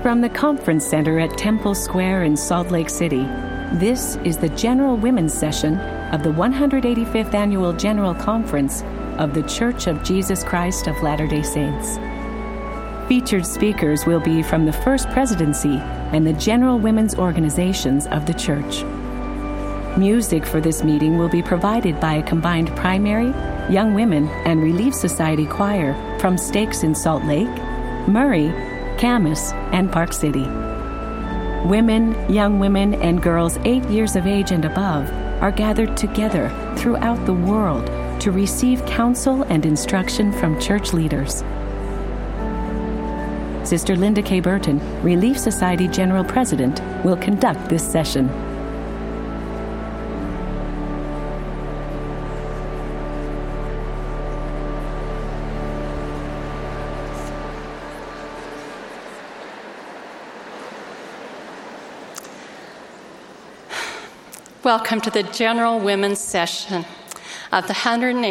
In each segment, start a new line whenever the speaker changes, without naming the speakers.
From the Conference Center at Temple Square in Salt Lake City, this is the General Women's Session of the 185th Annual General Conference of The Church of Jesus Christ of Latter-day Saints. Featured speakers will be from the First Presidency and the General Women's Organizations of the Church. Music for this meeting will be provided by a combined primary, Young Women, and Relief Society choir from Stakes in Salt Lake, Murray, Camas, and Park City. Women, young women, and girls 8 years of age and above are gathered together throughout the world to receive counsel and instruction from church leaders. Sister Linda K. Burton, Relief Society General President, will conduct this session.
Welcome to the General Women's Session of the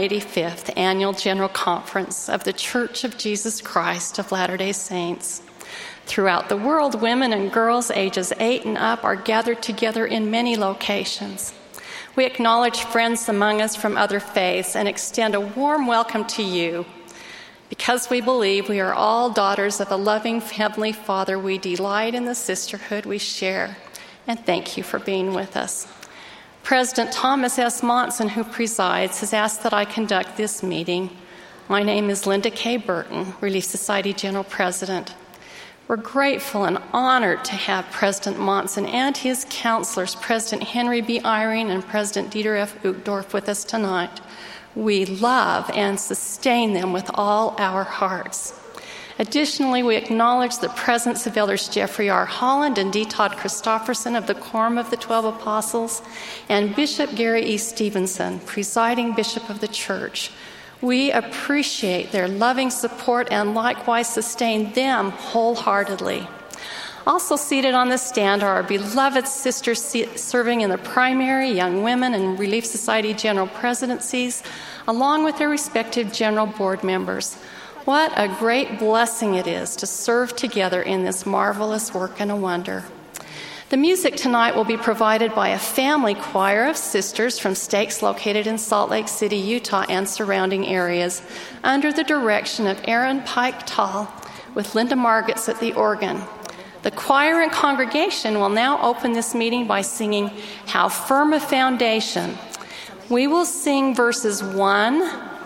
185th Annual General Conference of the Church of Jesus Christ of Latter-day Saints. Throughout the world, women and girls ages 8 and up are gathered together in many locations. We acknowledge friends among us from other faiths and extend a warm welcome to you. Because we believe we are all daughters of a loving Heavenly Father, we delight in the sisterhood we share, and thank you for being with us. President Thomas S. Monson, who presides, has asked that I conduct this meeting. My name is Linda K. Burton, Relief Society General President. We're grateful and honored to have President Monson and his counselors, President Henry B. Eyring and President Dieter F. Uchtdorf, with us tonight. We love and sustain them with all our hearts. Additionally, we acknowledge the presence of Elders Jeffrey R. Holland and D. Todd Christofferson of the Quorum of the 12 Apostles and Bishop Gary E. Stevenson, presiding bishop of the church. We appreciate their loving support and likewise sustain them wholeheartedly. Also seated on the stand are our beloved sisters serving in the primary, Young Women, and Relief Society General Presidencies, along with their respective general board members. What a great blessing it is to serve together in this marvelous work and a wonder. The music tonight will be provided by a family choir of sisters from Stakes located in Salt Lake City, Utah, and surrounding areas, under the direction of Aaron Pike Tall, with Linda Margetts at the organ. The choir and congregation will now open this meeting by singing "How Firm a Foundation." We will sing verses 1,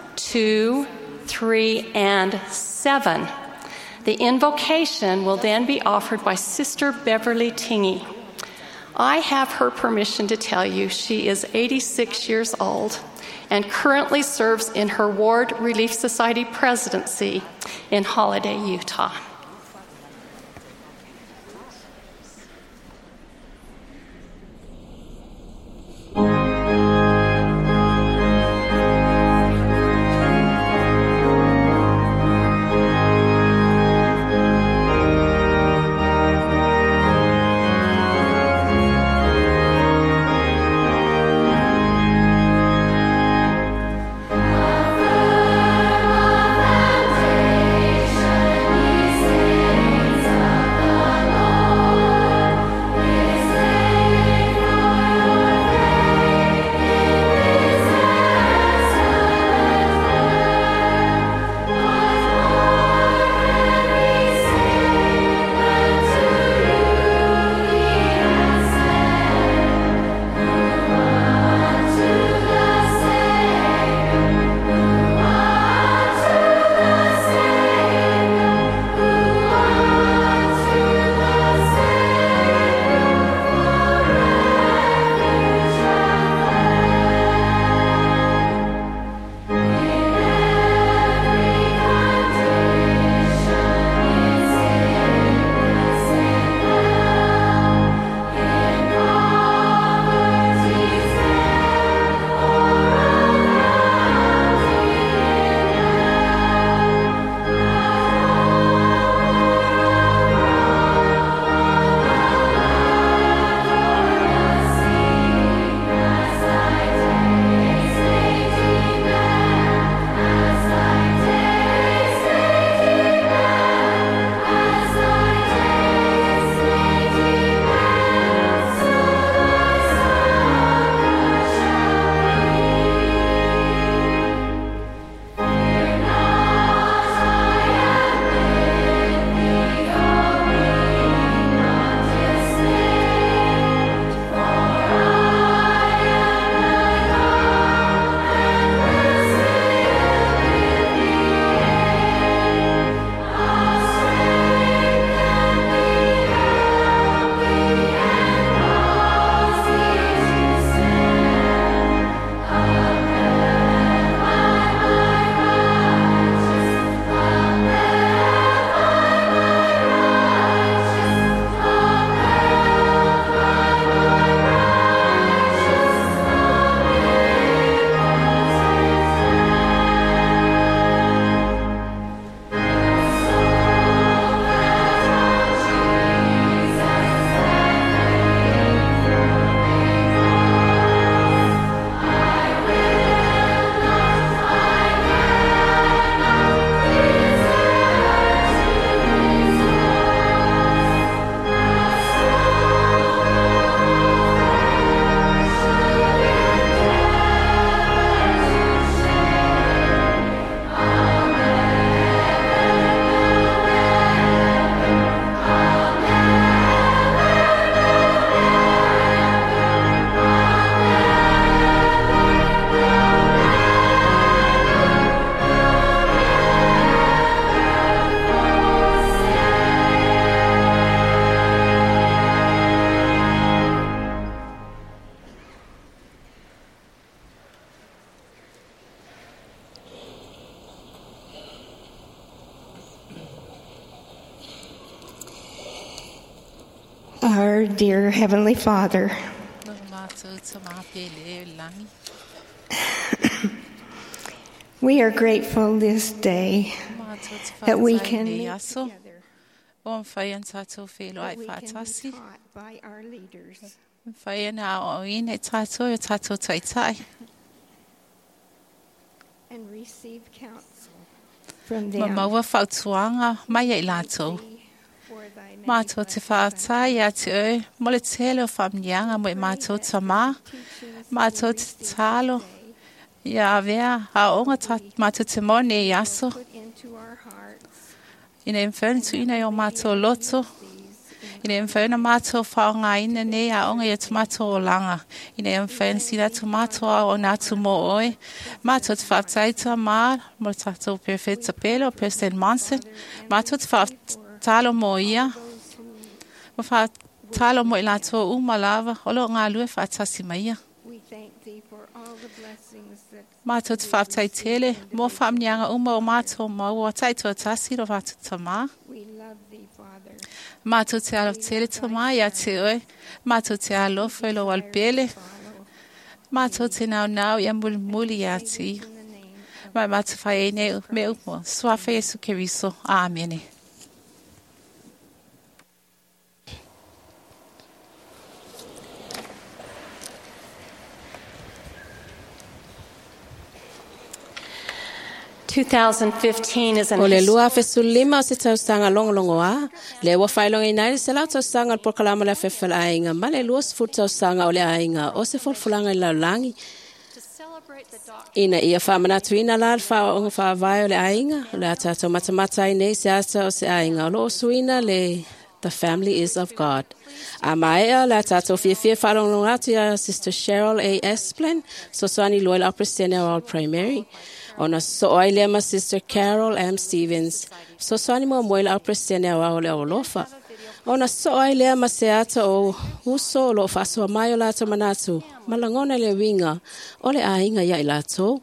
2, 3, and 7. The invocation will then be offered by Sister Beverly Tingey. I have her permission to tell you she is 86 years old and currently serves in her Ward Relief Society presidency in Holiday, Utah.
Foundation Our dear Heavenly Father, we are grateful this day that we can meet together, that we can be taught by our leaders, and receive counsel from them.
Mātou te whātai a te oi, mole te leo whamnianga mo mātou tamā, mātou te talo, ia avea, a onga mātou te mone i aso. Ina mwhena tu ina o mātou loto, ina mwhena mātou whaonga ina ne a onga ia tu mātou o langa, ina mwhena sina tu mātou o nātu mo oi, mātou te whātai tamā, mo tātou perfeta pelo, President Monson, mātou te whātalo mo ia, ma fa talo mo ila to umalawa olo nga lue fa tasi mai ma to fa tai tele mo fa mnyanga uma o mato mo wa tai to tasi ro fa tama ma to te alo tele tama ya te oi ma to te alo felo wal pele ma to te now ya muli ya ti ma to fa ene me mo swa fa Yesu Keriso amen.
2015 is an
o le lua fesulima o se tausanga longolongo a le wa failonga inai se la tausanga por kalama la fefela ainga ma le lua se fut tausanga o le ainga o se fulfulanga i laulangi ina ia whamanatu ina la fa o vai o le ainga le atato matamata nei se asa o se ainga o lo suina le The family is of God. Amaia la tato fia falong atu ya Sister Cheryl A. Esplin, so swani loyal upper senior all primary. Ona so oile ma Sister Carol M. Stevens, so swani mo moil upper senior all olofa. Ona so oile ma seata o uso lo faso mayo la to manatu. Malangona le winga ole ainga ya ilato.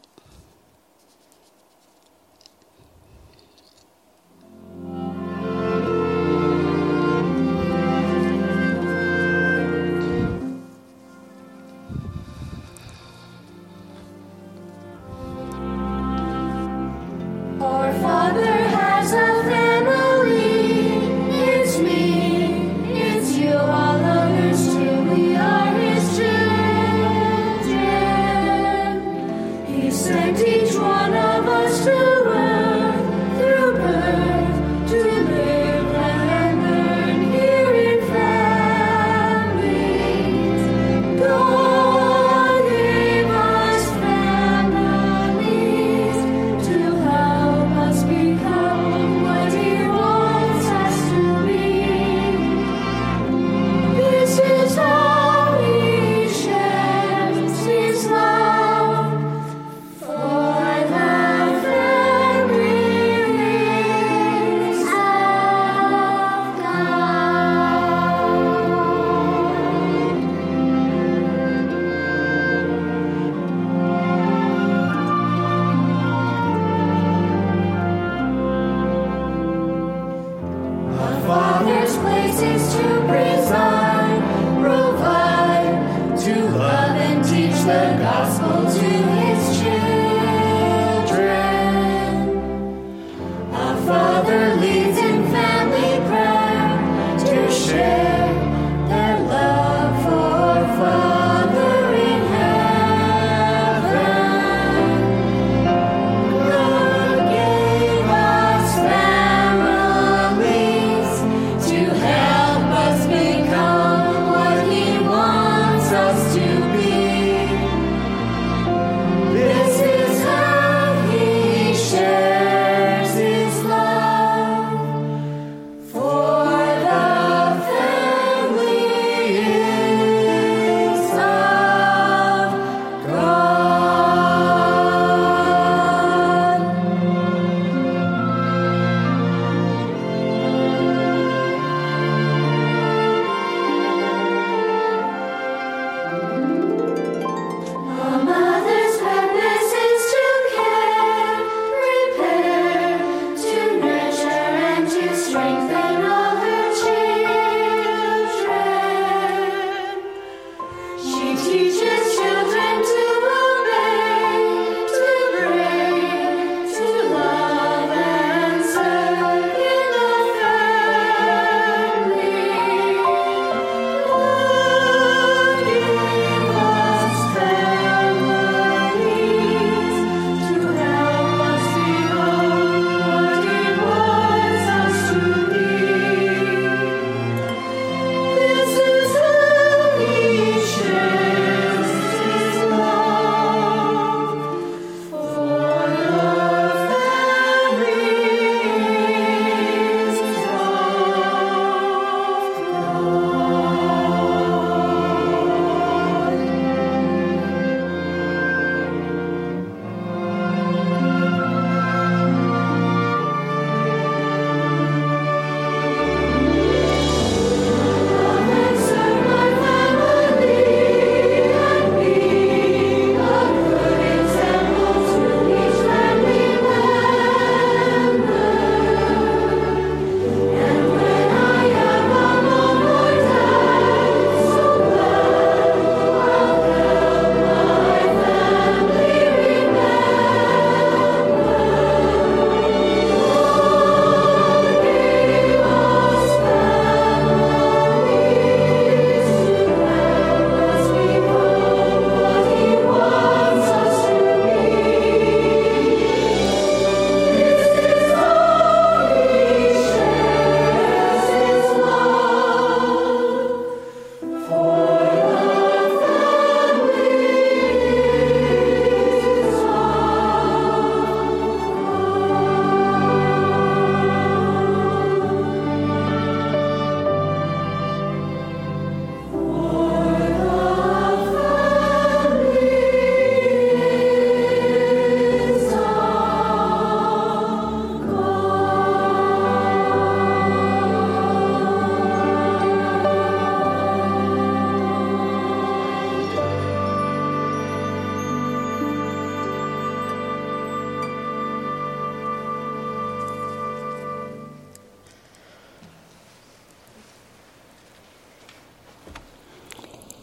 Our Father has a family. It's me, it's you, all others too. We are His children. He sent each one of us to earth through birth to live and learn here in families. God gave us families to help us become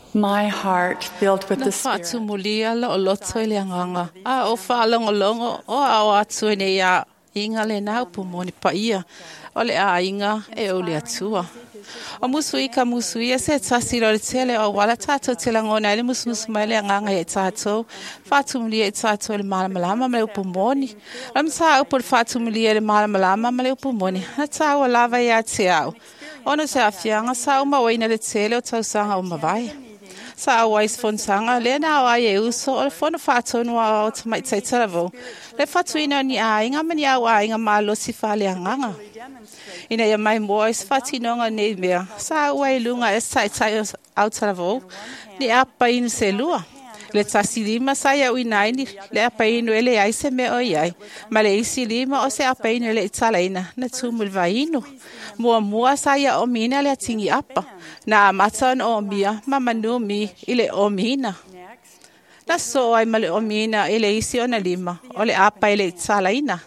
My heart filled with the Spirit.
Fatumulia lo loto le nganga. A o falongo o a atu ne ya inga le na pumoni pa ia. O le a inga e o le atua. O musui ka musui se tasiro le tele o wala tato tela ngona le musmus mai le nganga e tato. Fatumulia e tato le malamalama me pumoni. Am sa o por fatumulia le malamalama me pumoni. Na ta o lava ya tiao. Ono se afianga sa o mawaina le tele o tausanga o mavai. Sa wais fonsanga le na wa ye uso o fona fatonu wa o mai tsaitavo le fatuina ni a inga mani a wa inga malo si fale nganga ina ya mai boys fatinonga ne mea sa wa lunga e tsai outsavo ni apa in selua le tasilima sa ya uinaini le apa inu ele ai se me o yai ma le isilima o se apa inu le italaina na tumul vaino mua sa ya o mina le tingi apa na matan o mia mama no mi ile o mina na so ai male o mina ile isi ona lima ole apa ile tsalaina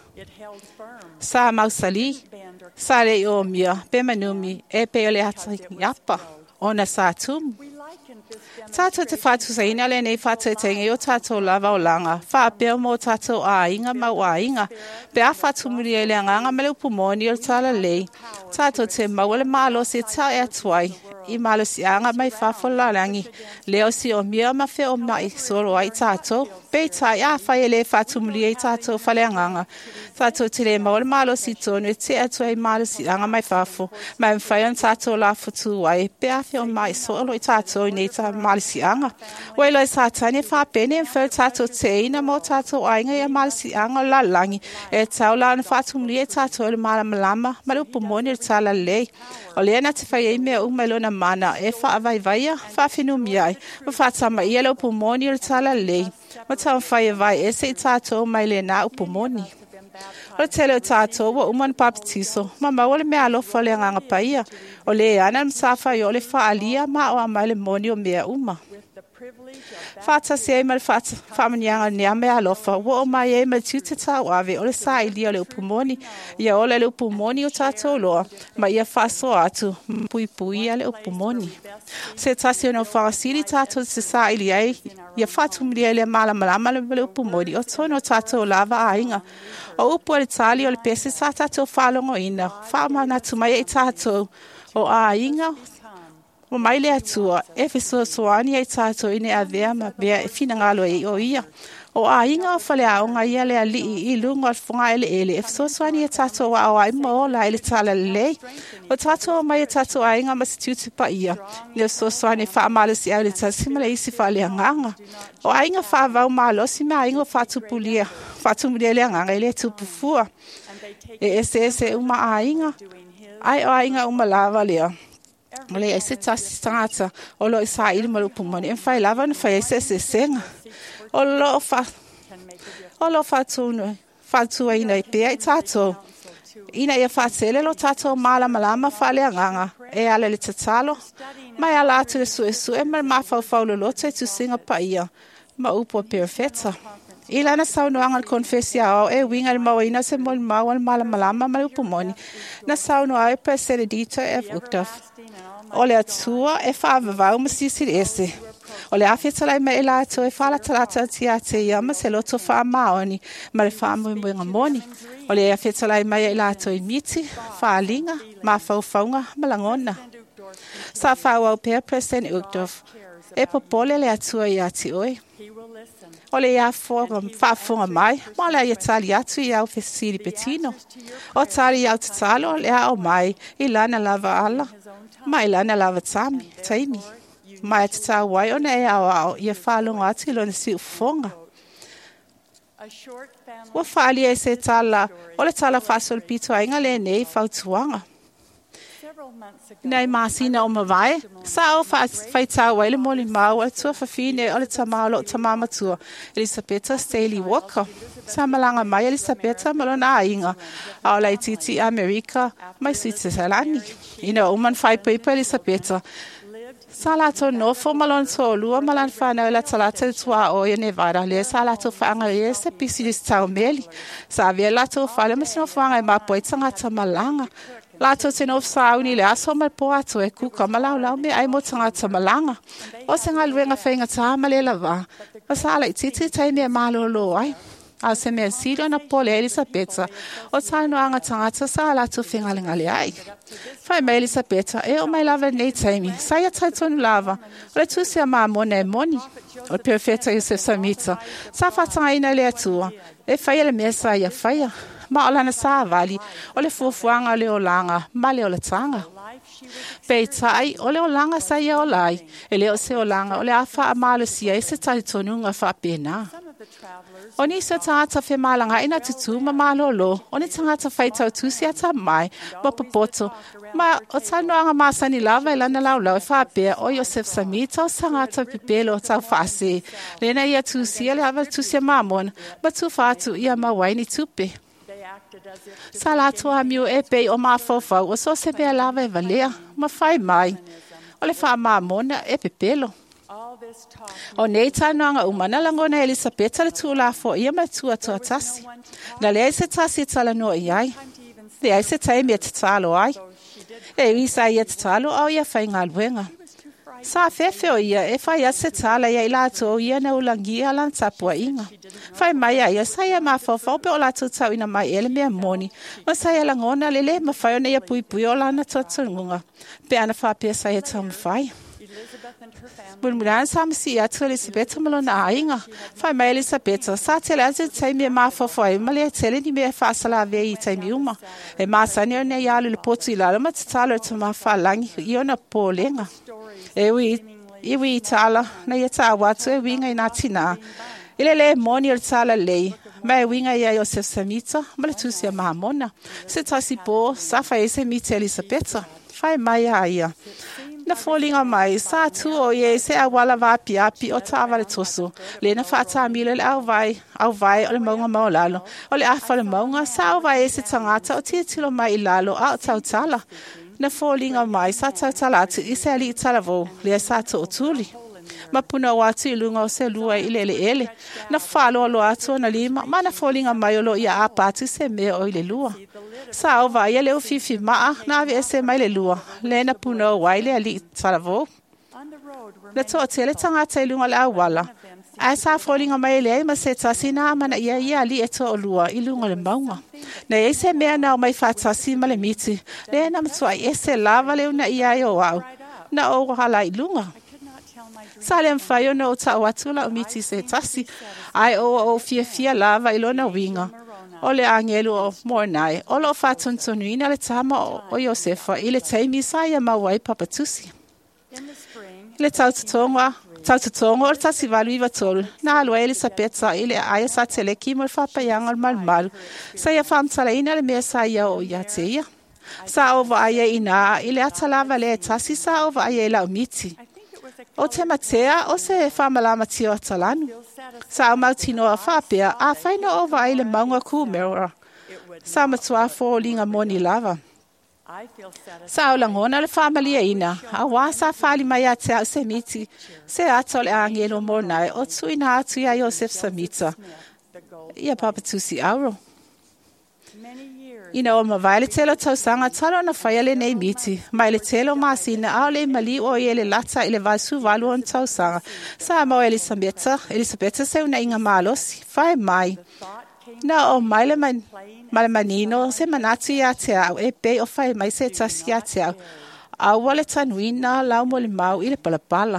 sa mausali sa le o mia pe manumi e pe ole atri apa ona sa tum tato te fatu sa ina le nei fatu te nge o tato lava o langa fa pe mo tato a inga ma wa inga pe a fatu muri ele nganga mele pumoni o tala le tato te ma wale malo se ta e twai I malo si anga mai fa fola langi leo si o mia ma fe o mai solo ai tato pe ta ya fa ele fatu muri e tato fa le nganga tato te le ma wale malo si tonu e te atwai malo si anga mai fa fo ma fa yon tato la futu ai pe a fe o mai solo i tato nei ta mal si anga wai lo sa tani fa pene fe tato te ina mo tato ai nga mal si anga la langi e tau la fa tu muri e tato le mala malama ma lu pumoni ta la le o le na te fa ye me o melo na mana e fa vai vai fa finu miai fa tama ia lo pumoni ta la le ma ta fa ye vai e se tato mai le na pumoni o tele tato wo uman baptizo mama wole me alo fole nganga paia o le ana msafa yo le fa alia ma o amale monio me uma fata se mal fata famanyanga ne me alo fa wo ma ye me tita wa ve o le sa ilia le pumoni ya o le pumoni o tato lo ma ia fa so atu pui ale pumoni se tasi no fa siri tato se sa ilia ia fatu mi le mala le pumoni o tono tato lava ainga o upo le tali o le pese sa tato falongo ina fa mana tu mai e tato o ainga o mai le atua e fiso soani e tato ine avea ma bea e fina ngalo e o ia o ainga o fale a onga ia le ali I lungo al funga ele e fiso soani e tato wa o ai mo la ele tala le o tato mai e tato ainga ma situti pa ia le so soani fa malo si ele tasima le isi fa le nganga o ainga fa va malo si ma ainga fa tu pulia fa tu le nganga ele tu pufua e ese uma ainga ai o ainga uma lava le Mole ese tasta o lo sa il mo pumoni en fai lava no fai ese senga o lo fa tu ina pe tato ina ia fa sele lo tato mala malama fa le nganga e ale le tatalo mai ala tu su e ma fa lo te tu singa pa ia ma upo perfetta Ilana sauno ang confessia e winga al mawina se mol mawal mala malama mal pumoni na sauno ai presedito e uktaf Ole atua e fa va uma sisi esse. Ole afeta lai me ela to e fala trata tia te yama se lo to fa maoni, ma le fa mo ngomoni. Ole afeta lai me ela to miti, fa linga, ma fa faunga malangona. Sa fa wa per present uktof. E popole le atua ya ti oi. Ole ya fa fonga mai, ma le Italia tu ya ofisiri petino. O tali ya talo le o mai, ilana lava alla. Mai lana lava taimi. Mai tata wai ona e ao ia whalonga ati lo nisi ufonga. Wa whali e se tala, o le tala whasol pito a inga le nei whautuanga. Nei masina o mawai, sa o whai tā wai le moli mau a tua whawhine o le tamalo tamama tua Elisabetta Staley Walker. Sa malanga mai Elisabetta malona a inga, a o lai titi Amerika mai suite salani. Ina uman whai pepa Elisabetta. Salato no fo malon so lua malan fana la salata tua o e Nevada le salato fanga e se pisi di staumeli. Sa via lato fale mas no fanga ma poitanga tamalanga. Lato te no sa uni le aso mal po atu e kuka malau me ai mo tangata malanga. O se ngaluenga whainga tā male lava. Masala i titi tai mea malolo ai. A se mea siro na pole Elisabeta. O tāno anga tangata sa lato whingalingale ai. Whai me Elisabeta e o mai lava nei taimi. Saia tai tonu lava. O le tusi a maa mone e moni. O le perfeta Yosef Samita. Sa whatanga ina le atua. E whaia le mea saia whaia. Ma o lana sa vali, o le fuafuanga o le olanga, ma le o le tanga. Pei tai, o le olanga sa ia o lai, e le o se olanga, o le awha a Malusia e se tai tonunga wha pena. O ni se tangata whe malanga ina tutu ma malolo, o ni tangata whaitau tusi ata mai, ma papoto, ma o tanoanga masani lava e lana laulau e wha pea o Yosef Samita o tangata pipelo o tau whaase. Lena ia tusi, le hawa tusi a mamon, ma tu whatu ia mawaini tupe. Sa lato a miu e pei o mawhawhau o so se mea lava e valea, ma whai mai. O le wha mamona e pepelo. O nei tānoanga umana langona Elisabeta le tūla fo ia mai tua tua tasi. Na lea se tasi e tala noa i ai. Lea se taimi e te talo ai. E wisa ia te talo au ia whai ngā luenga. Sa fefe o ia e whai ase tala ia i lato o ia na ulangia lan tapua inga. Whai mai a ia saia ma whawhau pe o lato tau ina mai ele mea moni. Ma saia langona lele ma whai ona ia pui pui o lana totungunga. Pe ana whapea saia tau mawhai. Mulmulan samsi atu Elisabeta malona ainga. Whai mai Elisabeta sa tele ase taimi e ma whawhai ma lea tele ni mea whaasala vea i taimi uma. E ma sani o ne ialu le potu i lalo ma te talo e ta ma whalangi i ona pōlenga. Iwi tala na ia tā watu e winga i nā tina. Ile le moni o tala lei. Ma e winga ia Yosef Samita, ma le tusi a mahamona. Se tasi po, sa whai se mite Elisabeta. Whai mai a ia. Na fōlinga mai, sa tu o ie se a wala wapi api o tā wale toso. Le na whaata mile le au vai o le maunga maolalo. O le awha le maunga, sa au vai e se tangata o tia tilo mai i lalo a o tau tala. Na fōlinga mai, sa tau tala atu i se ali i tala vau, lea sa to o tuli. Ma puna o atu i lunga o se lua i lele ele. Na whalo o lo atu o na lima, ma na fōlinga mai o lo i a apa atu se mea o i le lua. Sa au vai e leo fifi maa, na avi e se mai le lua. Le na puna o wai le ali i tala vau. Na to o tele tangata i lunga le awala. Ai sa fōlinga mai lea i ma se tasi na amana ia ali e to o lua i lunga le maunga. Na e se mea na o mai whatasi ma le miti. Le na matua i e se lava leo na ia i o au. Na o hala i lunga. Sa le mwhai o na o ta o atula o miti se tasi. Ai o fia lava i lona winga. O le angelu o Mornai. O lo whatuntonu ina le tama o Josefa i le teimi sa ia mawai papatusi. Le taututonga o tasi valu i vatolu. Na alua Elisabeta i le aia sa tele ki mo whapaianga o malmalu. Sa ia whamtala ina le mea sa ia o ia te ia. Sa ova aia ina i le atalava le tasi sa ova aia i lau miti. O te matea o se whamalama tio atalanu. Sa o mautino a whapea a whaino ova ai le maunga kūmera. Sa matua fōlinga moni lava. Sa o langona le whamalia ina. A wā sa whali mai a te au se miti. Se ato le angelo Mornai o tuina atu ia Yosef Samita. Ia papatusi auro. Ina o mawai le telo tausanga talo na whaiale nei miti. Mai le telo masina au le mali o i le lata i le vasu valu on tausanga. Sa mau Elisabeta se una inga malosi. Whai mai. Na o mai le manino se manatu i a te au e pe o whai mai se tasi a te au. Au wale tanuina lau mo le mau i le palapala.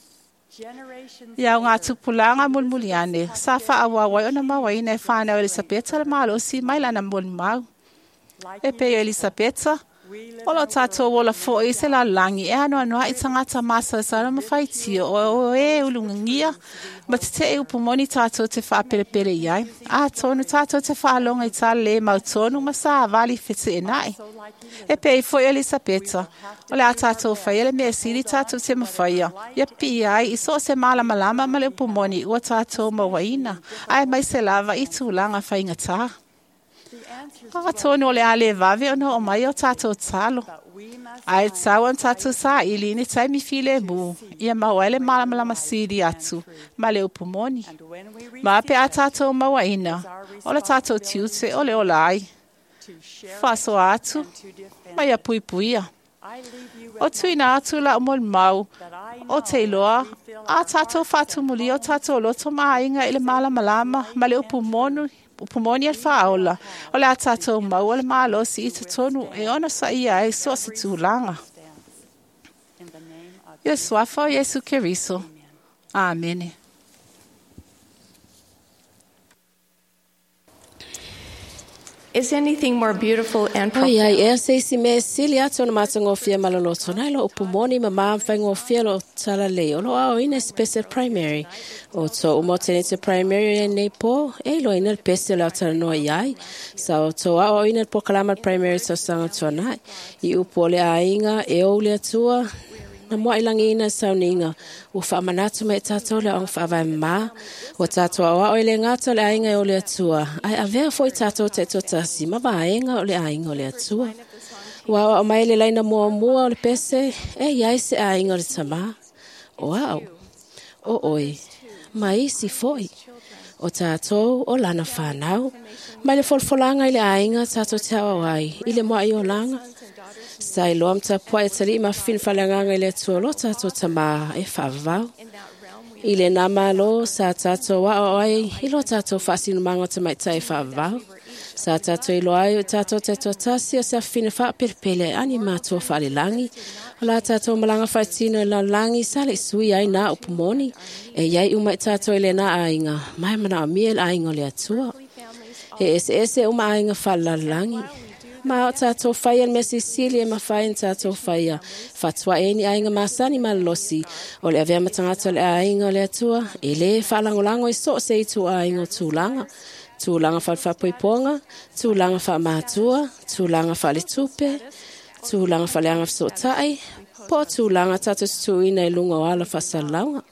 Ia ngā tupulanga mulmuliane. Sa wha awawai o na mawai ne whanau Elisabeta le malosi mai lana mulmau. E pe Elisabeta, o lo tātou wola fo i se la langi e anoa noa i tangata masa sa na mawhaitia o e ulungangia ma te upumoni tātou te whapelepele iai. A tonu tātou te whaalonga i tāle le mautonu ma sa avali whete e nai. E pe i fo Elisabeta, o le a tātou whaia le mea siri tātou te mawhaia. Ia pi iai i so se malama ma le upumoni ua tātou mawaina. Ai mai se lava i tūlanga whainga tā. Ka tonu o le ale vave o no o mai o tātou talo. Ai tau an tātou sa ili ni taimi file mu. Ia mawele malamalama siri atu. Ma le upumoni. Ma pe a tātou mawaina. O le tātou tiute o le olai. Faso atu. mai a pui puia. O tuina atu la o mau, o te iloa, a tatou whatumuli o tatou loto maainga ile malama ma le upumoni al whaola, o le a tatou mau o le maalosi i te tonu e ona sa ia e so se tūlanga. Ia suafa o Yesu Keriso. Amen.
Is anything more beautiful and profound?
Ai e se si me sili atu na matango fia malolo tona lo upumoni mama mfango fia lo tala le lo ao ina special primary o to umotenete primary nei po e lo ina pese la tala no ai sa to ao ina po kalama primary so sanga tona I upole ainga e o le tua na mo ilangina sauninga o fa manatu me tato le on fa vai ma o tato wa o le ngata le ainga o le tua ai ave foi tato te totasi ma va ainga o le ainga o le tua wa o mai le laina mo o le pese e ia se ainga o le tama wow o oi mai si foi o tato o lana fanau mai le folfolanga ile ainga tato tawa wai ile mo ai o langa sai lo amta poe tali ma fin falanga ile tuolo tato tama e fava ile nama lo sa tato wa oi ilo tato fasino mango tama tai fava sa tato ilo ai tato tato tasi se fin fa perpele anima to fale langi la tato malanga fatino la langi sale sui ai na upumoni e yai uma tato ile na ainga mai mana miel ainga le atua e ese uma ainga fala langi ma tato faya me Sicilia ma faya tato faya fatwa eni ainga masani malosi o le ave matanga le ainga le atua ele falangolango e so se tu ainga tulanga fa poiponga tulanga fa matua tulanga fa le tupe tulanga fa le anga so tai po tulanga tato suina lunga wala fa salanga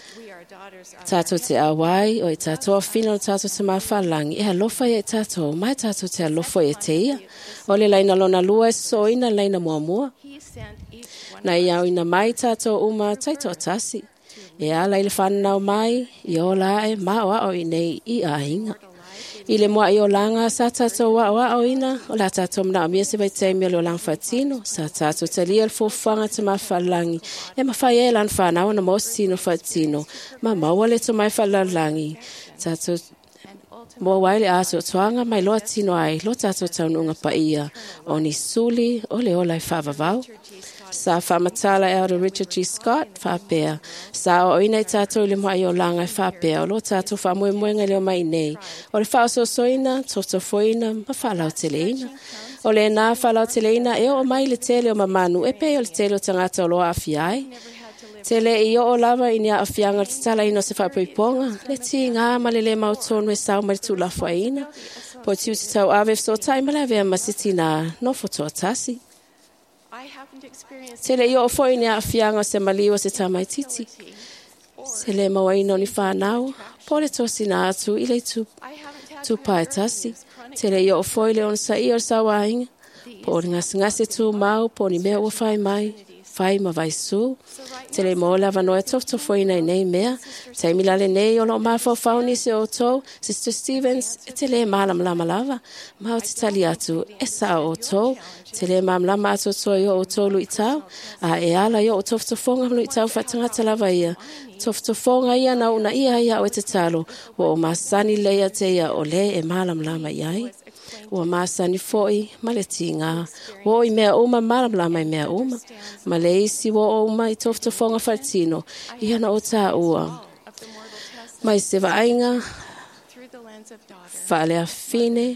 tato te awai o tato fino tato te mafalangi e alofa e tato mai tato te alofa e teia o le laina lona lua so ina laina mua na ia ina mai tato uma taito tasi e ala ile whanau mai i ola e mawa o inei I ainga ile moa I olanga sa tato wa o ina o la tato mna amia se vai teimi o lang fatino sa tato te lia il fofanga te mafalangi e mawhai lan whanau na mosino fatino ma maua le to mai falalangi tato mo waile aso tuanga mai loa tino ai lo tato taununga pa ia o ni suli o le ola I whavavau sa whamatala Elder Richard G. Scott whapea sa o ina I tato le mai o langa whapea o lo tato whamuemuenga leo mai nei o le whaososoina totofoina ma whalau teleina o le nā whalau teleina e o mai le tele o mamanu e pe o le tele o tangata o loa awhiai tele I o lava I nia awhianga te tala ino se whapoiponga le ti ngā ma le mautonu e sau ma le tula whaina po tiu te tau ave so tai ma le avea masitina no fotoa tasi tele I o foi nia awhianga se maliwa se tamai titi se le mawaino ni whanau po le tosina atu I le tu pae tasi tele I o foi le on sa I o sawainga po ngase tu mau po ni mea ua whai mai fai ma vai su tele mo lava no to foi nei mea te milale nei o lo ma fo fauni se o to Sister Stevens tele malam lava ma o tali atu esa o to tele mam lama to so yo o to lu itau a e ala yo o to fonga lu itau fatanga lava ia to fonga ia na una ia o te talo o masani le ia te ia o le e malam lama iai o masani foi maletinga o I mea uma malam lama mea uma Malaysi wo uma I tofto fonga fatino I ana o ta ua mai se vainga fale a fine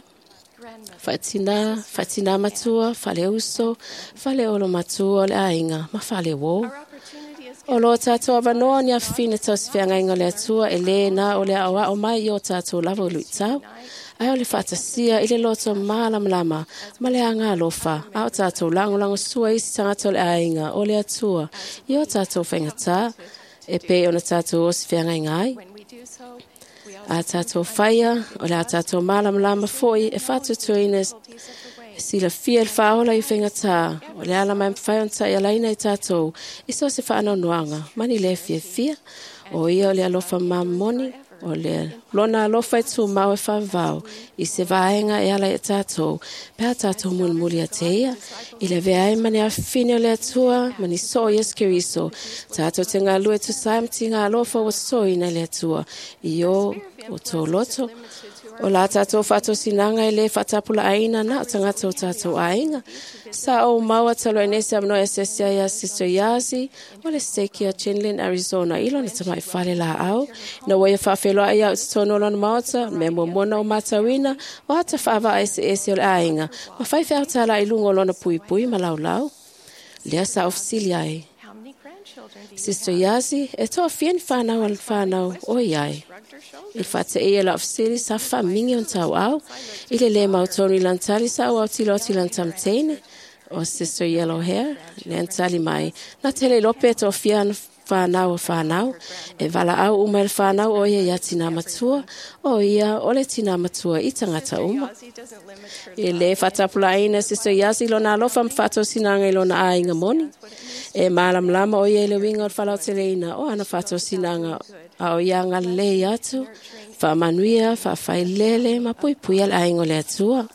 fatina matua fale uso fale olo matua le ainga ma fale wo o lo tato avanoa ni a fine tos fianga inga le atua e le na o le awa o mai o tato lava o luitau ai o le fatasia I le loto malam lama ma le anga alofa a o tato lango sua isi tangata o le ainga o le atua I o tato whengata e pe o na tato o si fianga ingai a tato whaia o le a tato malam lama foi e fatutuine si la fia whaola I whengata o le ala mai mwhaion I alaina I tato I so se whaano nuanga mani le fia o ia o le alofa mamoni O le lona alofa e tu mau e whawau I se vaenga e ala e tātou. Pea tātou mulmuli a teia. I le vea e mani a fine o le atua, mani so yes kiriso. Tātou te ngā lue tu saim ti ngā alofa o so ina le atua. I o tō loto. O la tātou whato sinanga e le whatapula aina na o tangata o tātou ainga. Sa o maua talo e nese amno e sesia ia Sister Yazi o le steki a Chinlin, Arizona. Ilo na tamai whale la au. Na wai a whawheloa ia o tono lona maota, me mo mona o matawina, o hata whawa ese o le ainga. Ma whaiwhi au tala I lungo lona pui pui ma lau lau. Lea sa ofisili ai. Sister Yazi, e toa fien whanau al whanau o iai. I whate e la ofisili sa whamingi on tau au. I le mautoni lantali sa au tilo tamtene. O Sister Yellow Hair, le antali mai. Na tele lope to fian whanau. E wala au uma el whanau o ia tina matua. O ia o le tina matua I tangata uma. E le whatapula ina Sister Yazi lona alofa mwhato sinanga I lona a inga moni. E malam lama o ia le winga o whalau teleina o ana whato sinanga a o ia ngā le atu. Whamanuia, whawhailele, ma pui al aingo le atua.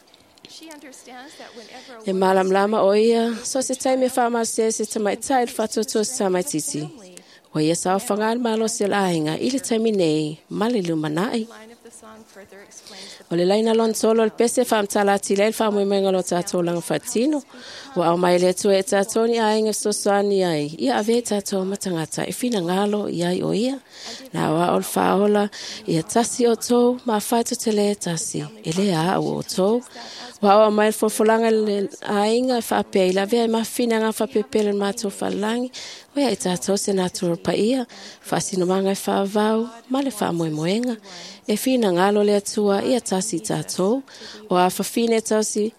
E malam lama o ia, so se taime whama se tamai tai whatoto se tamai titi. O ia sa o whangan malo se lainga, I le taimi nei, mali lumanai. O le laina lon solo le pese whamtala ti leil whamu menga lo tātou langa whatino. O au mai le tu e tātou ni ainga sosani ai. Ia ave tātou matangata e whina ngalo iai o ia. Na wa ol whaola, ia tasi o tau, ma whaito te le tasi. E le a o tau. Wa au mai fofulanga le ainga whapea I la vea ma whina ngā whapepele mātou whalangi. O ia e tātou se nātura pa ia. Whasino manga e whaavau, ma le whamoemoenga. E whina ngalo le atua ia tasi tātou. O a whawhine tausi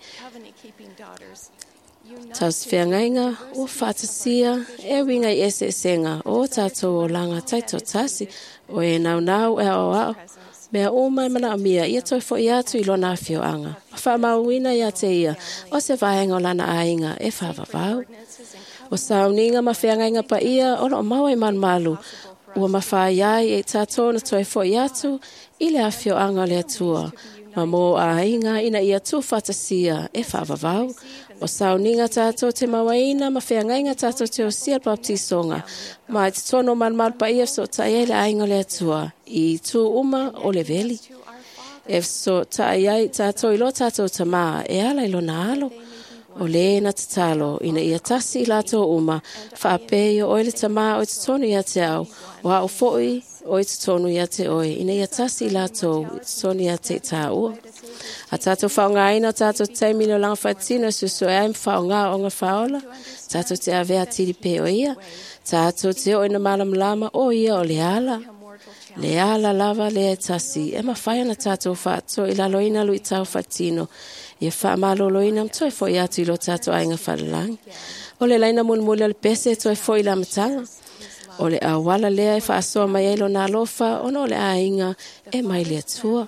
whiangainga o whatasia e winga I esenga o tātou o langa taito tasi. O e nau e au. Mea uma e mana amia, ia toi fo I atu I lona awhio anga. Whamauina ia te ia, o se vahenga o lana ainga e whawawau. O sauninga ma whiangainga pa ia, o lo maua I manmalu. Ua mawhaiai e tātou na toi fo I atu, I le awhio anga le atua. Ma mo a ainga ina ia tu whatasia e whawawau. O sauninga tātou te mawaina, ma whiangainga tātou te o sia baptisonga. Ma te tono manmal pa ia so tae le ainga le atua. I tu uma o le veli. E so tae tātou ilo tātou tama, e ala ilo na alo. O le na te talo, ina ia tasi lato uma, whaapeo o ele tama o te tonu ia te au. O a o foi o te tonu ia te oi, ina ia tasi lato o te tonu ia te tā ua. A tātou whaonga ina, tātou teimino langa whatina, susu e aim whaonga o ngā whaola, tātou te awea tiri pe o ia, tātou te o ina malam lama o ia o le ala. Le ala lava le tasi, e ma whaia na tātou whaato I lalo ina lui tau whatino, e wha malolo ina mtoi fo I atu I lo tātou ainga whalalangi. O le laina mulmule le pese toi fo I la matanga. O le awala lea e whaasoa mai eilo na alofa, ono le ainga e mai le atua.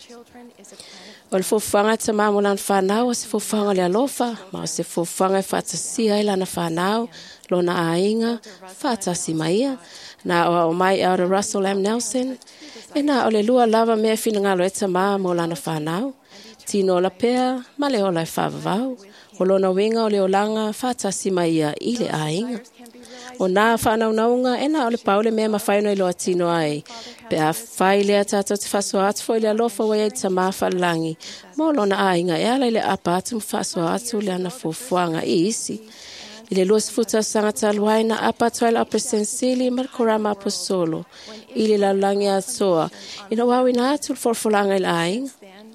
O le fofanga te mamo lan whanau, o se fofanga le alofa, ma o se fofanga e whatasia I lana whanau, lo na ainga, whatasi maia, na o mai au Russell M. Nelson, e na o le lua lava mea whina ngalo e te mamo lana whanau, tino la pea, ma le ola e whavavau, o lona winga o le olanga, whatasi maia I le ainga. O nā whanau naunga, e na o le paule mea mawhaino I loa tino ai. Pe a whai lea tātou te whasoa atu fo I le alofa wai e ta mawhalangi. Mo lona ainga, e ala I le apa atu mwhasoa atu le ana fufuanga I isi. I le luas futa sangata luaina apa tuaila presensili markorama apostolo. I le lalangi atoa. Ina wawina atu forfolanga I le ainga.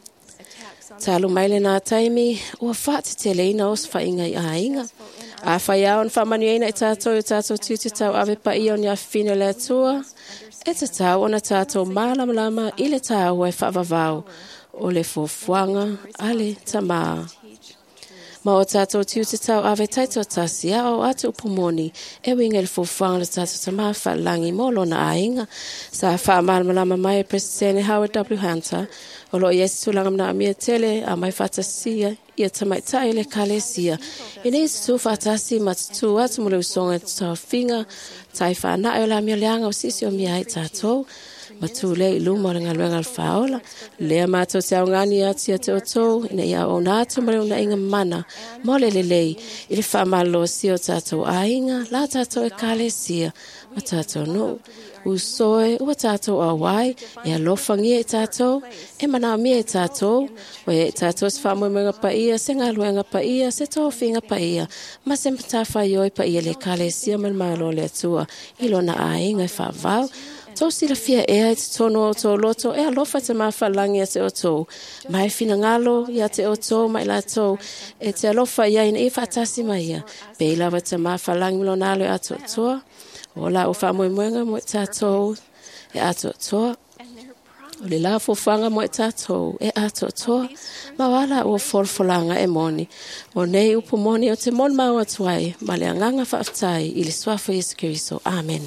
Talu maile nā taimi, ua whaate te leina os whainga I ainga. A whaiaon whamanuina I tātou tiu te tau ave pa I on ia whino le atua. E te tau ona tātou mālamalama I le tau e whavavau o le fofuanga a le tamaa. Ma o tātou tiu te tau ave taito tasi a o atu upumoni e winga le fofuanga le tātou tamaa whalangi mo lona ainga. Sa whaamalamalama mai e Presidente Howard W. Hunter o lo Yesu tulanga mna amia tele a mai whatasia ia tamaitai le kalesia. I nei tu whatasi matutu atu mule usonga tau whinga tai whanai o la mio leanga o sisi o mia i tātou. matule luma le ngalwenga faola le mato se ngani ati te oto ina ia ona to mare una inga mana mole lelei ile fa malo si o tato ainga la tato e kalesia matato no usoe ua tato awai e alofangi e tato e mana mi e tato we tato se fa mo menga pa ia se ngalwenga pa ia se to finga pa ia ma se mtafa yo pa ia le kalesia mal malo le tua ilona ainga fa vau to sila fia e tono to loto e alofa te mafalangi se oto mai fina ngalo ya te oto mai la to e te alofa ya in e fatasi mai pe lava te mafalangi lo nalo ato to ola o fa mo mwenga mo tato e ato to o le la fo fanga mo tato e ato to ma wala o forfolanga e moni o nei upo moni o te mon ma o twai ma le nganga fa aftai ili swafo Yesu Kristo amen.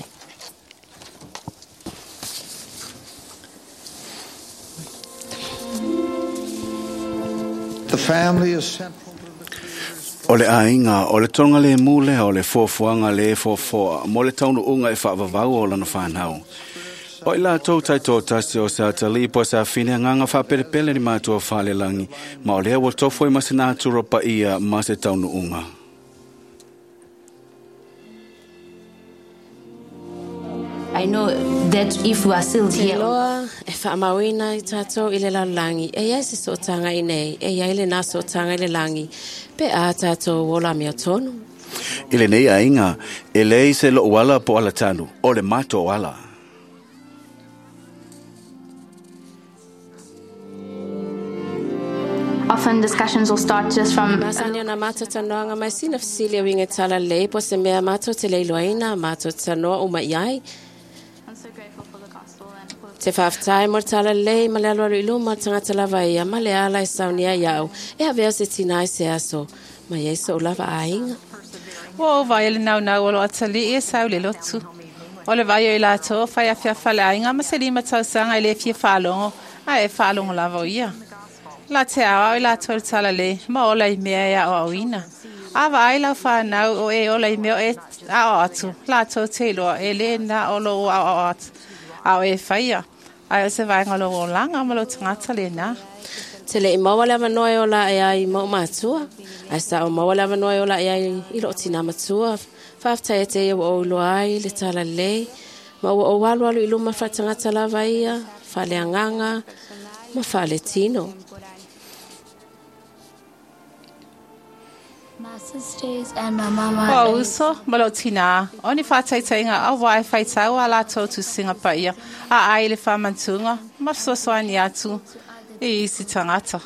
The family is central.
O le ainga, o le tonga le mule, o le fofuanga le fofoa, mo le taunu unga e whaavavau o lana whanau. O i la tau tai tō tasi o sa tali po sa fine nganga wha pelepele ni mātua whale langi, ma o lea wa tofo i masina atura pa ia ma se taunu unga.
I know that if we are still here,
loa e whaamawina i tātou i le langi, e iai se sotanga i nei, e iai le nā sotanga i le langi, pe a tātou wola mea tonu.
I le nei ainga, e lei se lo wala po ala tanu, o le mato wala.
often discussions will start just from
Masanya na mato tanoanga mai sina fisilia winge tala lei po se mea mato te leiloaina mato tanoa uma iai. Te whaftai mo tala lei ma le aloalu iluma tangata lava ia ma le ala e saunia iau e avea se tinai se aso ma yeso o lava ainga.
O vai ele nau nau o atali e sau le lotu. O le vai o la to fai a fia fale ainga ma se lima tau sanga ele fia falongo a e falongo lava o ia. La te awa o la to tala le ma o la i mea ia o awina. A vai lau whanau o e o la i mea o e a o atu. La to te loa e le na o lo a o atu. A o e whaia. A o se vai ngalo o langa ma lo tangata le na.
Te le i maua lewa noe o la e ai mau matua. A sa o maua lewa noe o la e ai i lo tina matua. Whaftai e te e o ulo ai le tala le. Ma o walu alu i luma whatangata lava ia. Whale anganga. Ma whale tino.
O uso, malo tina. Oni whatai tainga a wai whaitau a la tautu singa pa ia. A ai le whamantunga. Ma sosoani atu. E isi tangata.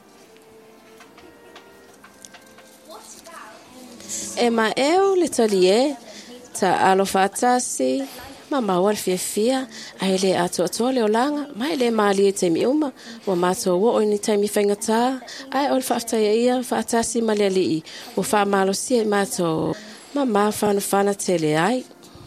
E ma eo le talie, ta alo whatasi, ma mawal fia fia, a ele ato ato le olanga, ma ele maali e teimi uma, wa mato wo o ni taimi whaingata, ai ol whaftai ia, whatasi ma le alii, o wha malo sia mato, ma whanu whana tele ai.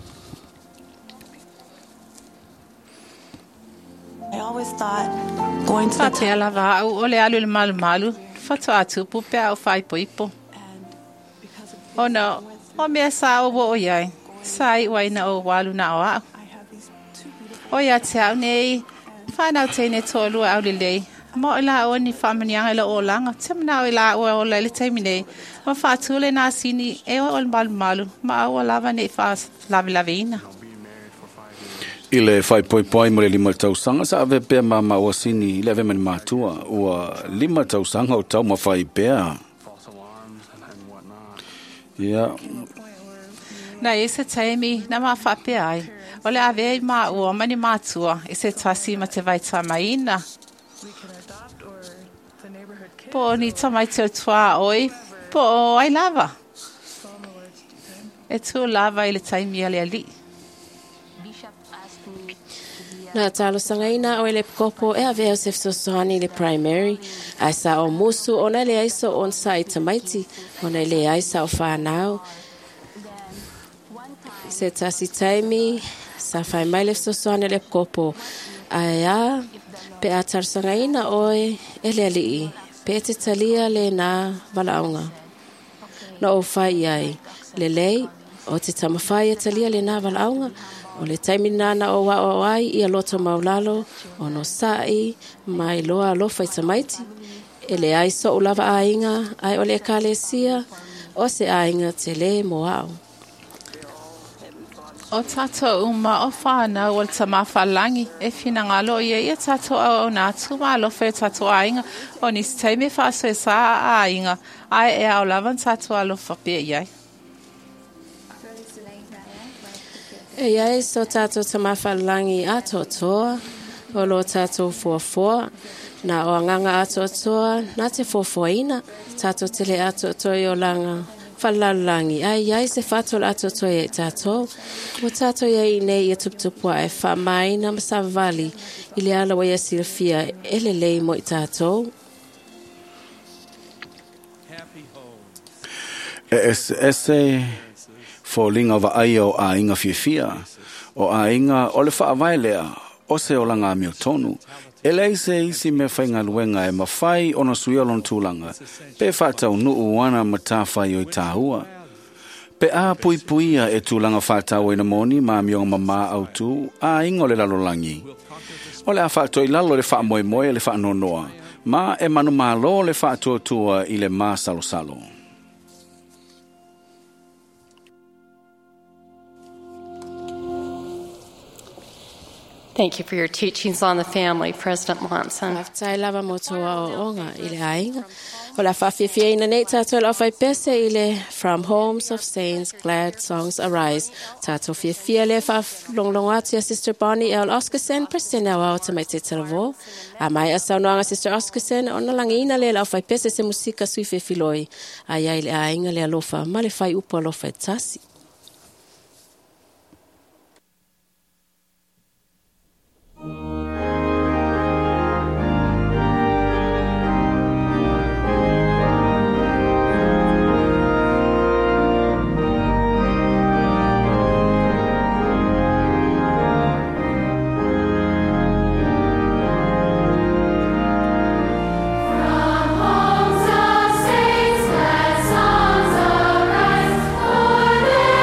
I always thought going to the
Te lava au o le alu le malu malu, whatu atu pupe au whaipo ipo. O no, o mea sa o wo o iai, sa i waina o walu na o au. O ia te au nei, whanau teine tolu au le lei, mo ila o ni whamanianga ila o langa, te manau ila o la le teimi nei, ma whatu le nā sini e o malu malu, ma au o lava nei wha lavi lavi ina.
I le whaipoipoi mo le 5 tausanga sa ave pēr ma o sini, i le ave mani mātua, ua 5 tausanga o tau ma whai pēr. Yeah.
Na e se taimi na ma whape ai. O le ave ma ua mani mātua e se tasi ma te vai tamaina. Po ni tamai te tua oi, po ai lava. E tu lava i le taimi ale ali.
Na talo sangaina o ele kopo e avea o se fsosohani le primary, a sa o musu o na le aiso on sa i tamaiti, o na le aisa o whanau. Se tasi taimi, sa whai mai le fsosohani le kopo, a ea, pe a talo sangaina oe e le alii, pe te talia le na walaunga. Na o whai ai, le lei, o te tamawhai e talia le na walaunga, O le taiminana o wa o ai ia loto maulalo o no sai mai loa lo fai tamaiti. Ele ai so ulava ainga ai o le kalesia o se ainga te le moao.
O tato uma o whana o ta mawhalangi e whina ngalo ia tato o nā tuma lo whai tato ainga o nis teime whaso e sa ainga ai e au lavan tato alo whapea iai.
E iai so tato ta mawhalangi a totoa o lo tato fuafua na o nganga a totoa na te fuafuaina tato tele a totoa i o langa whalalangi. Ai se whātola ato toi e tātou. Mo tātou iai nei i tuptupua e whamai na masavali i le ala wai a silfia e le lei mo i tātou.
Ese fōlinga wa ai o a inga fiafia o a inga o le whaavailea o se o langa mio tonu. E lei se isi me whainga luenga e mawhai o na sui alon tūlanga. Pe whātau nuu wana matawhai o i tāhua. Pe a pui puia e tūlanga whātau e na moni ma mionga mama au tū a ingo le lalolangi. O le a whātau i lalo le wha moe moe le wha nonoa. Ma e manu malo le whātua tua i le mā salo salo.
Thank you for your teachings on the family, President Monson.
Tai lava motoa o onga i le ainga. O la whawhiwhia ina nei tātou la whai pese i le From Homes of Saints, Glad Songs Arise. Tātou whiwhia le whawlonglong atu a Sister Bonnie L. Oscarson, presena wao te mai te talavo. A mai a saunoanga Sister Oscarson, o na langina le la whai pese se musika sui whiwhiloi. A iai le ainga le alofa, ma le whai upo alofa e tasi.
Songs of saints, glad songs arise, for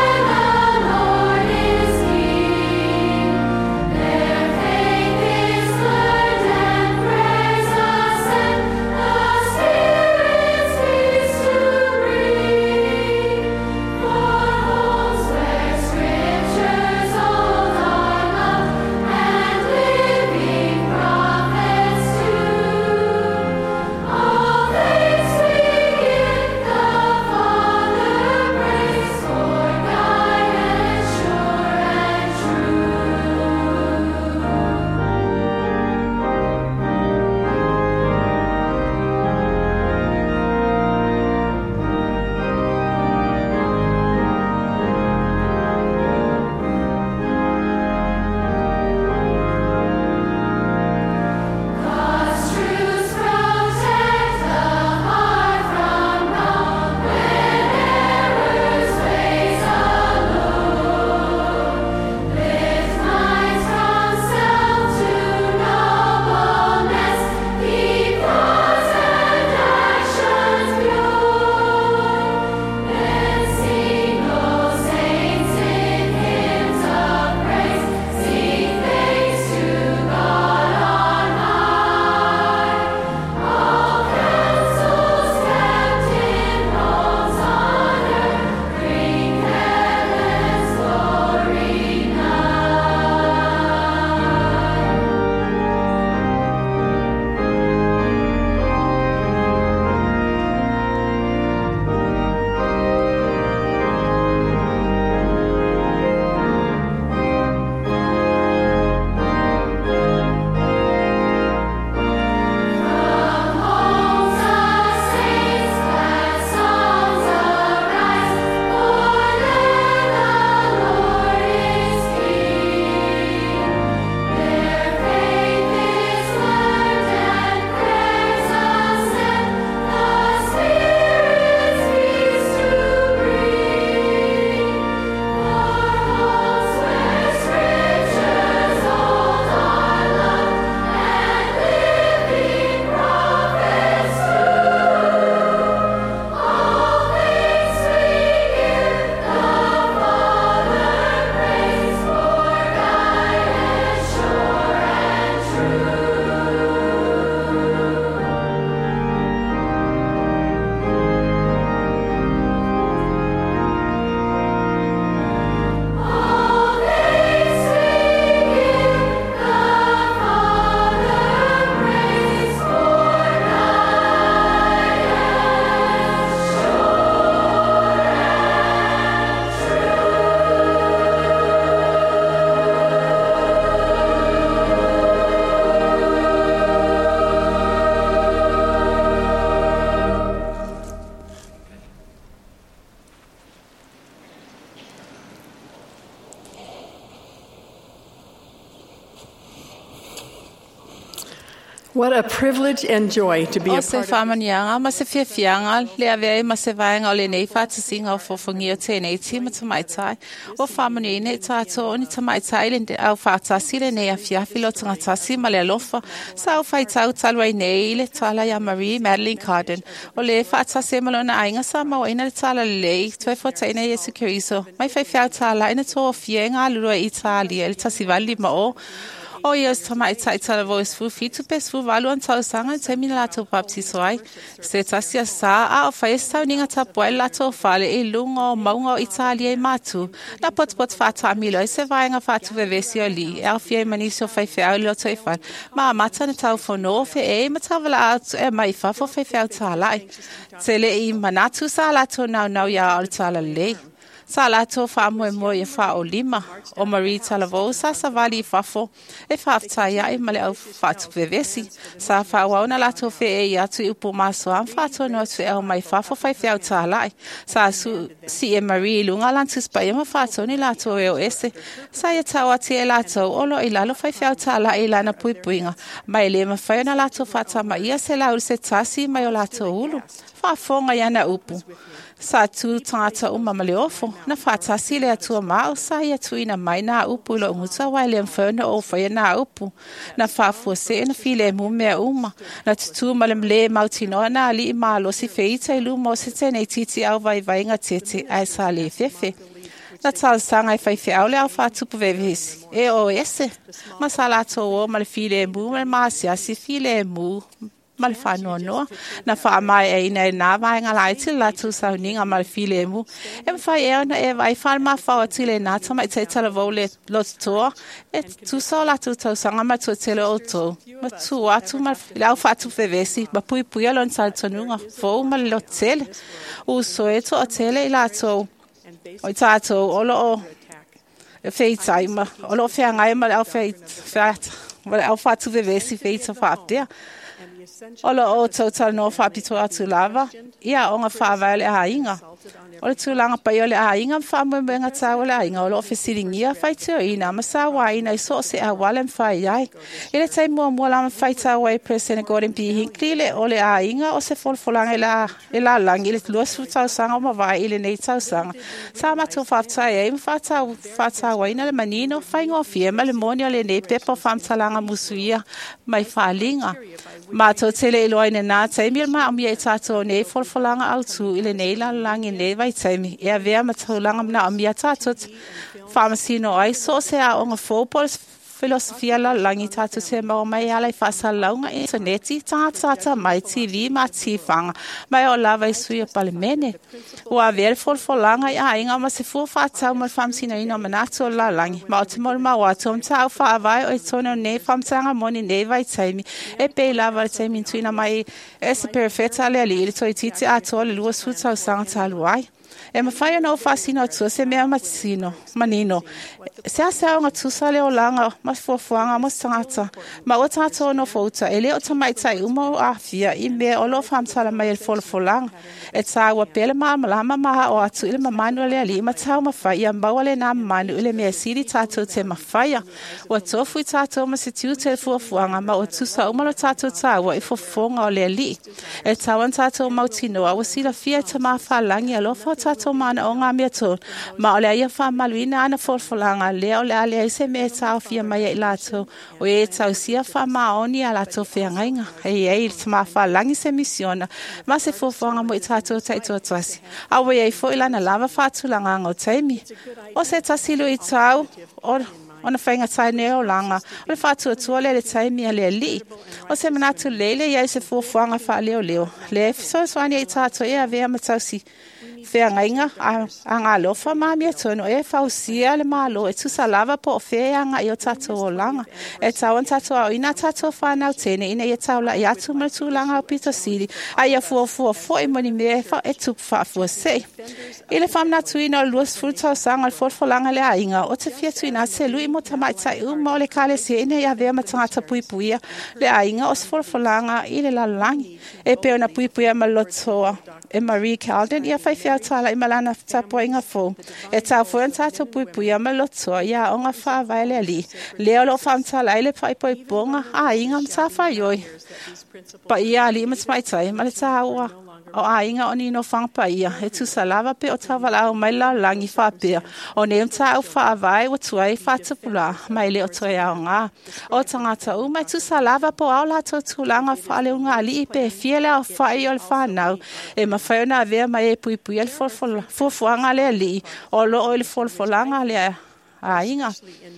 What a privilege and joy to be a part of
famanyanga masifianga le ave masivanga ole nei fatsinga for fungia tene tima tamaitai o famani ne tato ni tamaitai le au fata sile ne afia filo tanga sima le lofa sa faitau talwai nei le tala ya Marie Madeline Carden ole fata semalo na ainga sama o ina tala le twe fotene Yesu Kristo mai fai tala ina to fienga lua Italia le tasivali mo o yes tamai tala voice fu fitu pes fu valu an tau sanga temila to baptisoi se tasia sa a fa esta ninga tapuela to fale e lungo maungo Italia matu na pot fata milo se vainga fatu vevesi ali fie maniso fa lo to fa ma mata na tau fo no fe e matavala at mai fa fo fa tala tele I manatu sala to now ya al tala le Salato fa mo e fa o lima o Marie Talavosa sa vali fafo e fafta ya e male au fatu vevesi sa fa wauna lato fe e ya tu upo maso am fato no tu e mai fafo fa fe tala sa su si e Marie lunga lantus pa e ma fato ni lato e o ese sa ya tawa te lato olo I lalo fa fe tala e lana puipuinga mai le ma fa na lato fata ma ia se la se tasi mai o lato ulu fa fonga ya na upu sa tu tata male ofo na fata sile atu ma sa ya tuina mai na upu lo musa wale mfano o fa na upu na fa fo se na file mu me na tu malemle mautino na ali ma lo si feita lu mo se tene titi au vai nga tete ai sale fefe na tal sanga fai fe aule au fa tu vevesi e o ese masala to o mal file mu ma si file mu mal fa no na fa mai e na vai nga lai til la tu sa ninga mal file mu em fa na e vai fa ma fa tile na tama te tele vole lot to e tu so la tu sanga ma tu tele auto ma tu atu mal la fa tu fevesi ba pui lon sal tonunga fo mal lot tele o so e to tele la to o tato olo feita ma olo fe ngai mal au feita mal au fa tu fevesi feita fa there Ola o total no fa pito atu lava ia onga fa vale a inga ola tu langa pa ole a inga fa mo benga ta ola inga ola ofisiringia fa tu ina masa wa ina so se a walem fa ia ile tai mo la fa ta wa present godin pi hinkile ole a inga o se folanga ela lang ile lo su ta sanga ma va ile nei ta sanga sa ma tu fa ta e fa ta wa ina le manino fa ngo fie ma le monio le nei pepo fam talanga musuia mai fa linga ma to tele loine na taimi ma am ye tato ne folanga au tu ile nei la lang ne vai taimi e avea ma to langa na am ya tato pharmacy no ai so se a onga fopos filosofia la langi tato se ma mai ala fa salonga interneti tata mai TV ma tifanga mai o lava isu e palemene o aver folanga ia inga ma se fu fa ta ma pharmacy no ina manato la langi ma o mol ma wa tom ta fa vai o tono ne famsanga moni ne vai taimi e pe lava taimi tuina mai esse perfetta le ali to titi a tole lu su ta santa luai e ma fai no fascino tu se me amatsino manino se asa nga tu sale o langa ma fofuanga mo sangata ma o tato no fota ele o tamai tai umo afia I me o lo fam sala mai el folanga e sa wa pele ma o atu ile ma manu le ali ma tau ma fai ma wale na manu ile me siri tato te ma fai o tofu tato ma se tu te fofuanga ma o tu sa umo lo tato ta wa fofonga o le ali e tawan tato mautino a wasila fia te ma fa langi lo fota to mana o ngā mea tō. Ma ole ia wha maluina ana folfolanga lea ole ale se me tau fia mai e lato. O e tau sia wha maoni a lato fea ngainga. Hei tama wha langi se misiona. Ma se fofonga mo I tato taito tasi. Awe ei fo ilana lava whatulanga ngō taimi. O se tasilu I tau ona whainga tai neo langa. O le whatua tua le taimi a le li. O se manatu lele ia se fofonga wha leo. Le fiso swani I tato e a vea matausi. Fea ngainga a ngā lofa mamia tono e fausia le malo e tusa lava po fea nga I o tato o langa. E tawan tato au ina tato whanau tene ina I taula I atu matu langa o Peter City. A ia fua I moni mea e tup fua sei. Ile whamna tuina o luas fultau sanga al forfo langa le ainga o te fia tuina se lui mo tamai tai uma o le kale se ina ia vea matangata puipuia le ainga o se forfo langa I le lalangi. E peo na puipuia malotoa e Marie Calden ia whai le tala I malana tapo inga fo. E tau fo an tato pui pui ama loto ia onga wha vai le ali. Leo lo wha mtala ile pai poi bonga a inga mta wha yoi. Pa ia ali ima smaitai ma le taua. O a inga o nino whang pa ia. E tu salava pe o tawala au mai lau langi wha pia. O ne mta au wha vai wa tuai wha tapula. Mai le o toi au ngā. O tangata u mai tu salava po au lato tulanga wha le unga ali I pe fiele au wha I o le whanau. E ma whaiona avea mai e pui pui le fuafuanga le ali. O lo o le folfolanga le a inga.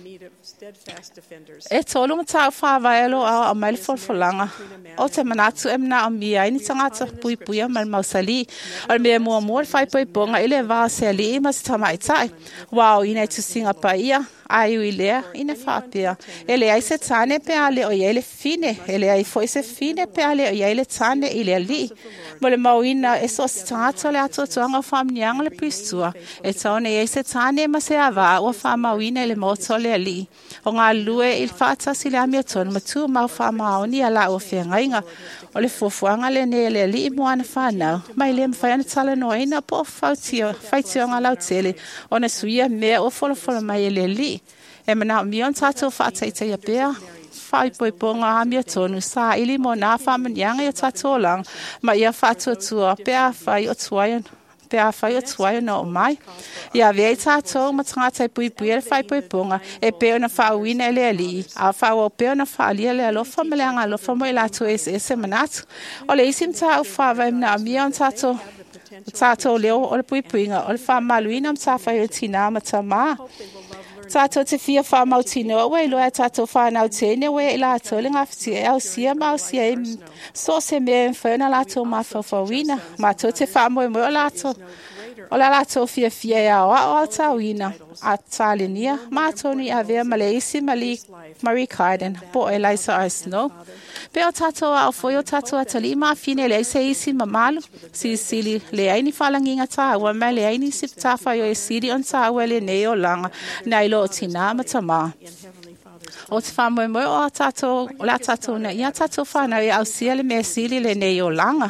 E tolu mta wha vai alo au mai le folfolanga. O te manatu e mna o mia ini tangata pui pui a mal mausali. O mea mua mua whai pui bonga ile vaa se ali I mas tamaitai. Wow, ina tu singa pa ia. Ai I lea ina whapea. Ele ai se tane pe ale o iele fine. Ele ai foi se fine pe ale o iele tane I le ali. Mo le mauina e so se tangata le ato tuanga whamnianga le pistua. E taone e se tane ma se ava o whamauina le moto le ali. O ngā lue I whaatasi le amia tonu ma tu mau whamaoni ala o whiangainga. O le fuafuanga le ne le ali I moana whanau. Mai le mwhaiana tala no ina po whaitio ngā lau tele. O na suia mea o wholofola mai le ali. E mana o mion tatou whaataitai a bea. Whai poi ponga amia tonu sa ili mo nā whamanianga I tatou lang. Ma ia whaatuatua bea whai o tuayan. Pea whai o tuaia no o mai. Ia vei tātou ma tangatai pui pui e whai pui ponga e peo na whauina ele ali. A whau o peo na whaalia le alofa me le anga alofa mo I lātou ese manatu. O le isim tā u whawai mna amia on tātou leo o le pui puinga o le whamaluina am tā whai o tina ma tā maa. Tātou te fia whamau tino o wei loa tātou whanau tēne wei I lātou le ngawhiti e au sia mau sia I so se mea mwhana lātou ma whawhawina. Mātou te whamoe mo o lātou. O la lātou fia e au o tauina a tālenia. Mātou ni a vea ma le isi Marie Carden po e Liza Arsno. Pe o tātou a o foi o tātou a tali ma fine le se isi mamalu. Sili le aini whalanginga tā ua mai le aini sip tāwhai o e siri on tā ua le neo langa na ilo o tina matama. O te whamoe moe o a tātou, o la tātou na ia tātou whanau e au sia le mea siri le neo langa.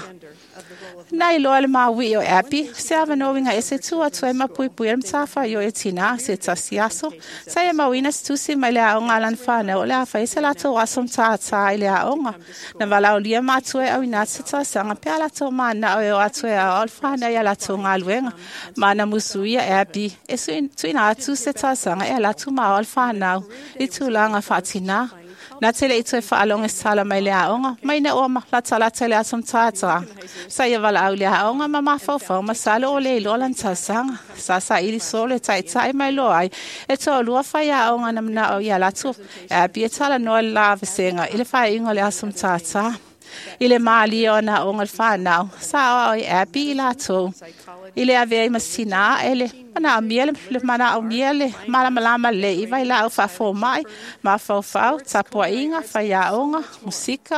Nai loa le maui o api, se awa novinga e se tua tua e mapui pui am tāwha i o e tina, se tasi aso. Sa e mauina se tusi mai le aonga lan whana o le awha e se lato asom tā I le aonga. Na wala o lia mātua e au inat se tāsanga, pe a lato mana o e o atua e a o whana i a lato ngā luenga. Mana musui a api, e tuina atu se tāsanga e a lato ma o whanau, I tūlanga whatina. Na tele I tue whaalonga sala mai le aonga, mai na o la tele asom tātara. Sa ia wala au le aonga ma mawhawhau ma sala o le ilo lan tāsanga. Sa ili sole tai mai lo ai. E tō lua whai aonga na mna o ia latu. E api e tala noa la vesenga, ile whai ingo le asom tātara. Ile maali o na onga whanau. Sa o I api I latu. Ile avea I masina ele. Mana o miele, malama le I vai la au whafo mai, ma whau, tapua inga, whai aonga, musika,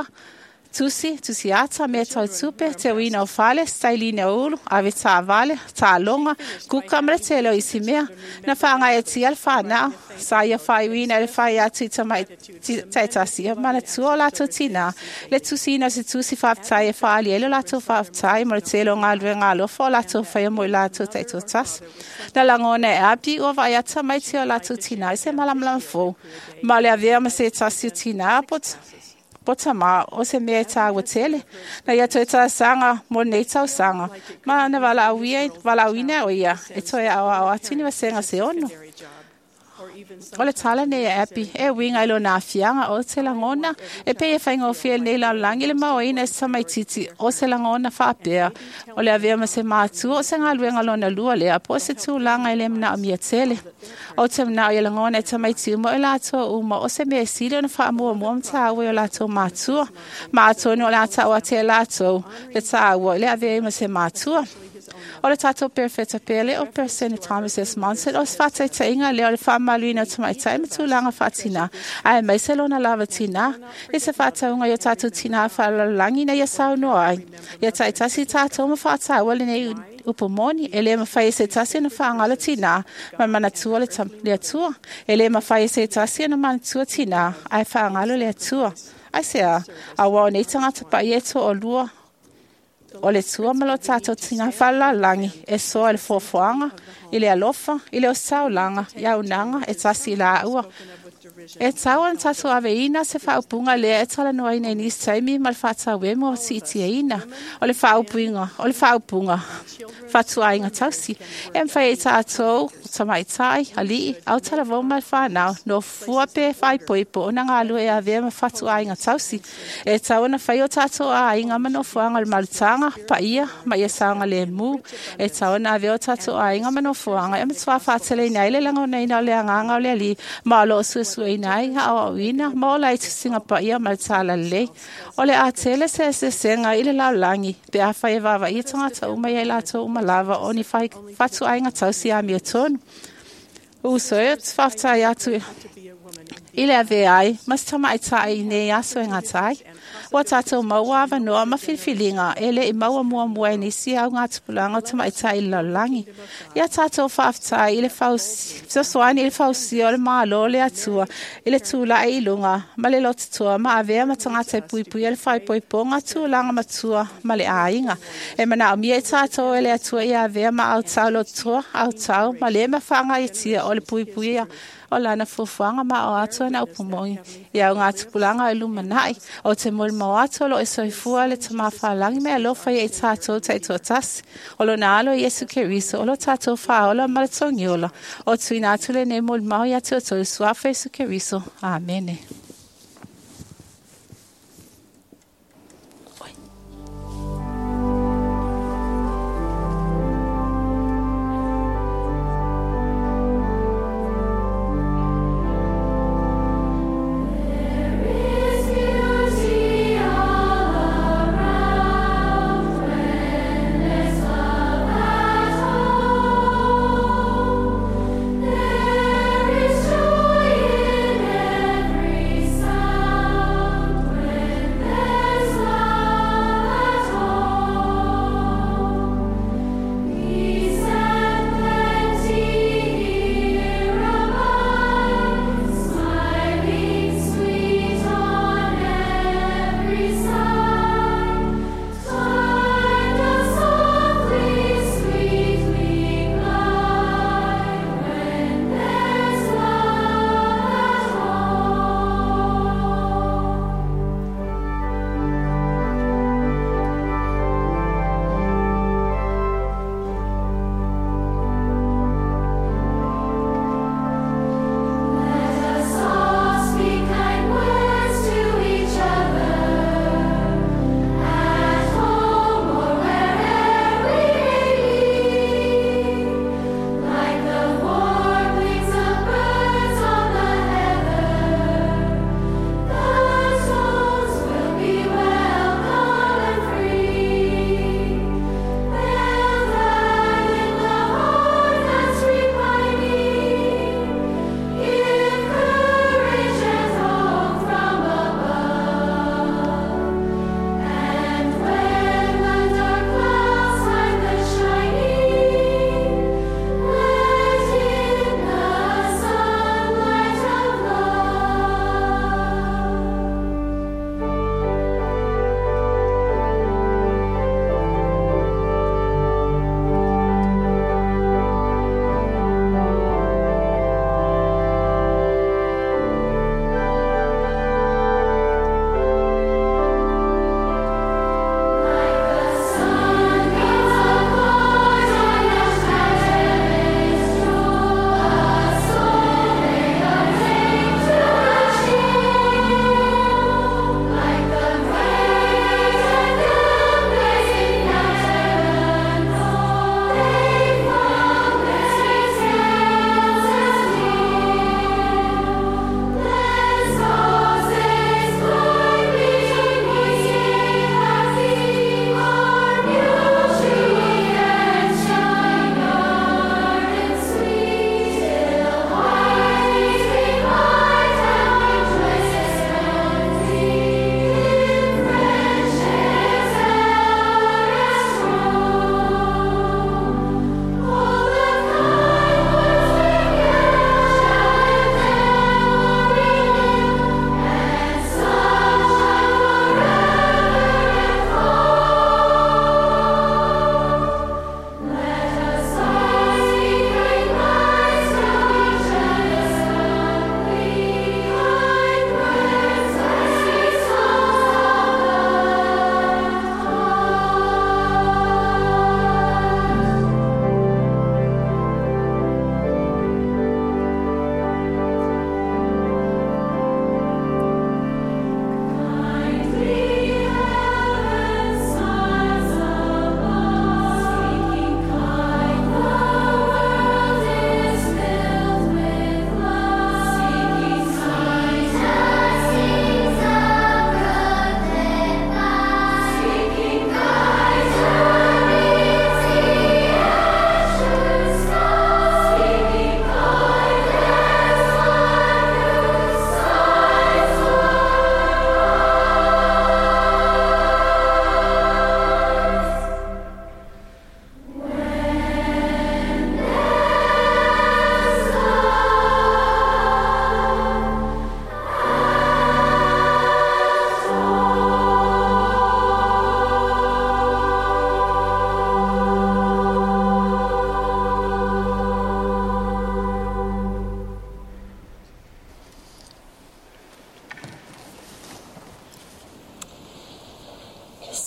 tusi ata, mea tau tupe, te wina o whale, stailine o ulu, ave tā vale, tā longa, kukamre te leo isi mea, na whanga e tia le whanau, sa ia whai wina le whai atu I tamai taitasia, mana tua o lato tina, le tusi ina se tusi whaftai e whaali elo lato whaftai, mo le te lo ngā lue ngā lofo, lato whai mo I lato taito tas. Na langone e api o vai ata mai te o lato tina, I se malamlam fo, ma le avea ma se tasi tina apot, Potama o se mea tā watele. Na ia toi tā sanga mo nei tau sanga. Ma na wala awina o ia. E toi au atini wa senga se ono. O le tala nei e api. E winga ilo nā fianga o te langona. E pe e whainga o whiel nei lau langi le maoina e samai titi o se langona whapea. O le avea ma se mātu o se ngā luenga lona lua lea. Po se tū langa i le mna o mia tele. O te mna o ia langona e tamai tiu mo e lato uma o se mea siri o na wha mua mta awe o lato mātua. Mātua ni o lato o te lato le ta awa le avea ma se mātua. O le tātou perfeta pele o Persene Thomas S. Monson o sfatai tainga leo le whamaluina o tamai tai matulanga whatina. Ai mai se lona lava tina. E se whataunga i o tātou tina whalalangi na ia sau no ai. Ia tai tasi tātou ma whatau le nei upomoni. E le ma whai se tasi na whaangala tina. Ma manatua le atua. E le ma whai se tasi na manatua tina. Ai whaangalo le atua. Ai sea, a wao nei tangata pa ieto o lua O le tua malo tato tinga whala langi e soa le fofoanga, i le alofa, i le o saulanga, ia unanga e tasi la ua. E tawan tatu aveina se whaupunga lea e tala noa ina inis taimi mal whata wemo si itia ina. O le whaupunga, whatua inga tausi. E mwhai e tātou, tamaitai, ali, au tala vau mal whanau, no fuape whai poipo, o na ngā lua e a vea ma whatua inga tausi. E tawana whai o tātou a inga mano fuanga le malutanga, pa ia, ma ia saanga le mu. E tawana a vea o tātou a inga mano fuanga, e matua whatele ina ile lango na ina o le anganga o le ali, ma lo suesue nai ha wina mo lai singa pa ia mal tala le ole a tele se senga ile la langi pe a fa eva va itanga ta uma ia la to uma lava oni fai fatu ainga tausi a mi ton u so et fafta ya tu ile ave ai mas tama itai ne ya so nga tai wa tato maua va no ma filfilinga ele I maua mua ni si au nga tupulanga tama itai la langi ya tato fafta ile faus so soani ile faus ole ma lo le atua ile tula I lunga ma le lot tua ma ave ma tanga te pui ele fai poi ponga tulanga matua ma le ainga e mana mi e tato ele atua ia ave ma au tau lo tua au tau ma le ma fanga itia ole pui o lana fufuanga ma o atua na upumoi ia ngā tupulanga ilumanai o te mol mo atua lo e soifua le tama whalangi me alofa I tātou taito tasi o lo na alo Yesu Keriso o lo tātou whaola malatongi o tuina atule ne mol mau ia tua tolu suafa Yesu Keriso. Amene.
There is joy in every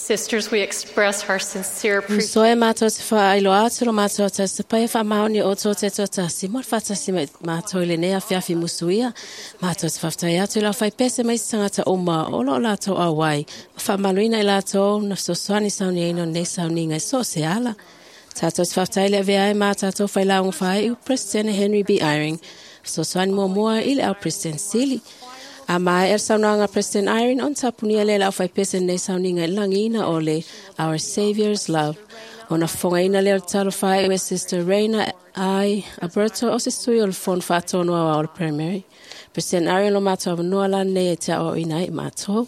Sisters, we express our sincere appreciation.
So e mātou te whaelo atu lo mātou te se pai wha maoni o tō te tōtasi. Mor whatasi mātou le nea whiawhi musuia. Mātou te whaftai atu la whai pese mai tangata oma o lo lātou awai. Wha maluina i lātou na sosoani sauni eino nei sauni ngai so se ala. Tātou te whaftai le vea e mātou whai launga whai u President Henry B. Eyring. Sosoani mua i le au President Seeley. A mai saunanga President Eyring on tapunia le lau whai pese nei sauninga langina o le Our Saviour's Love. Ona whongaina le talo whai with Sister Reina I Alberto o se stui o le whon whatonua o le primary. President Eyring lo mātou awanua la nei e te o ina i mātou.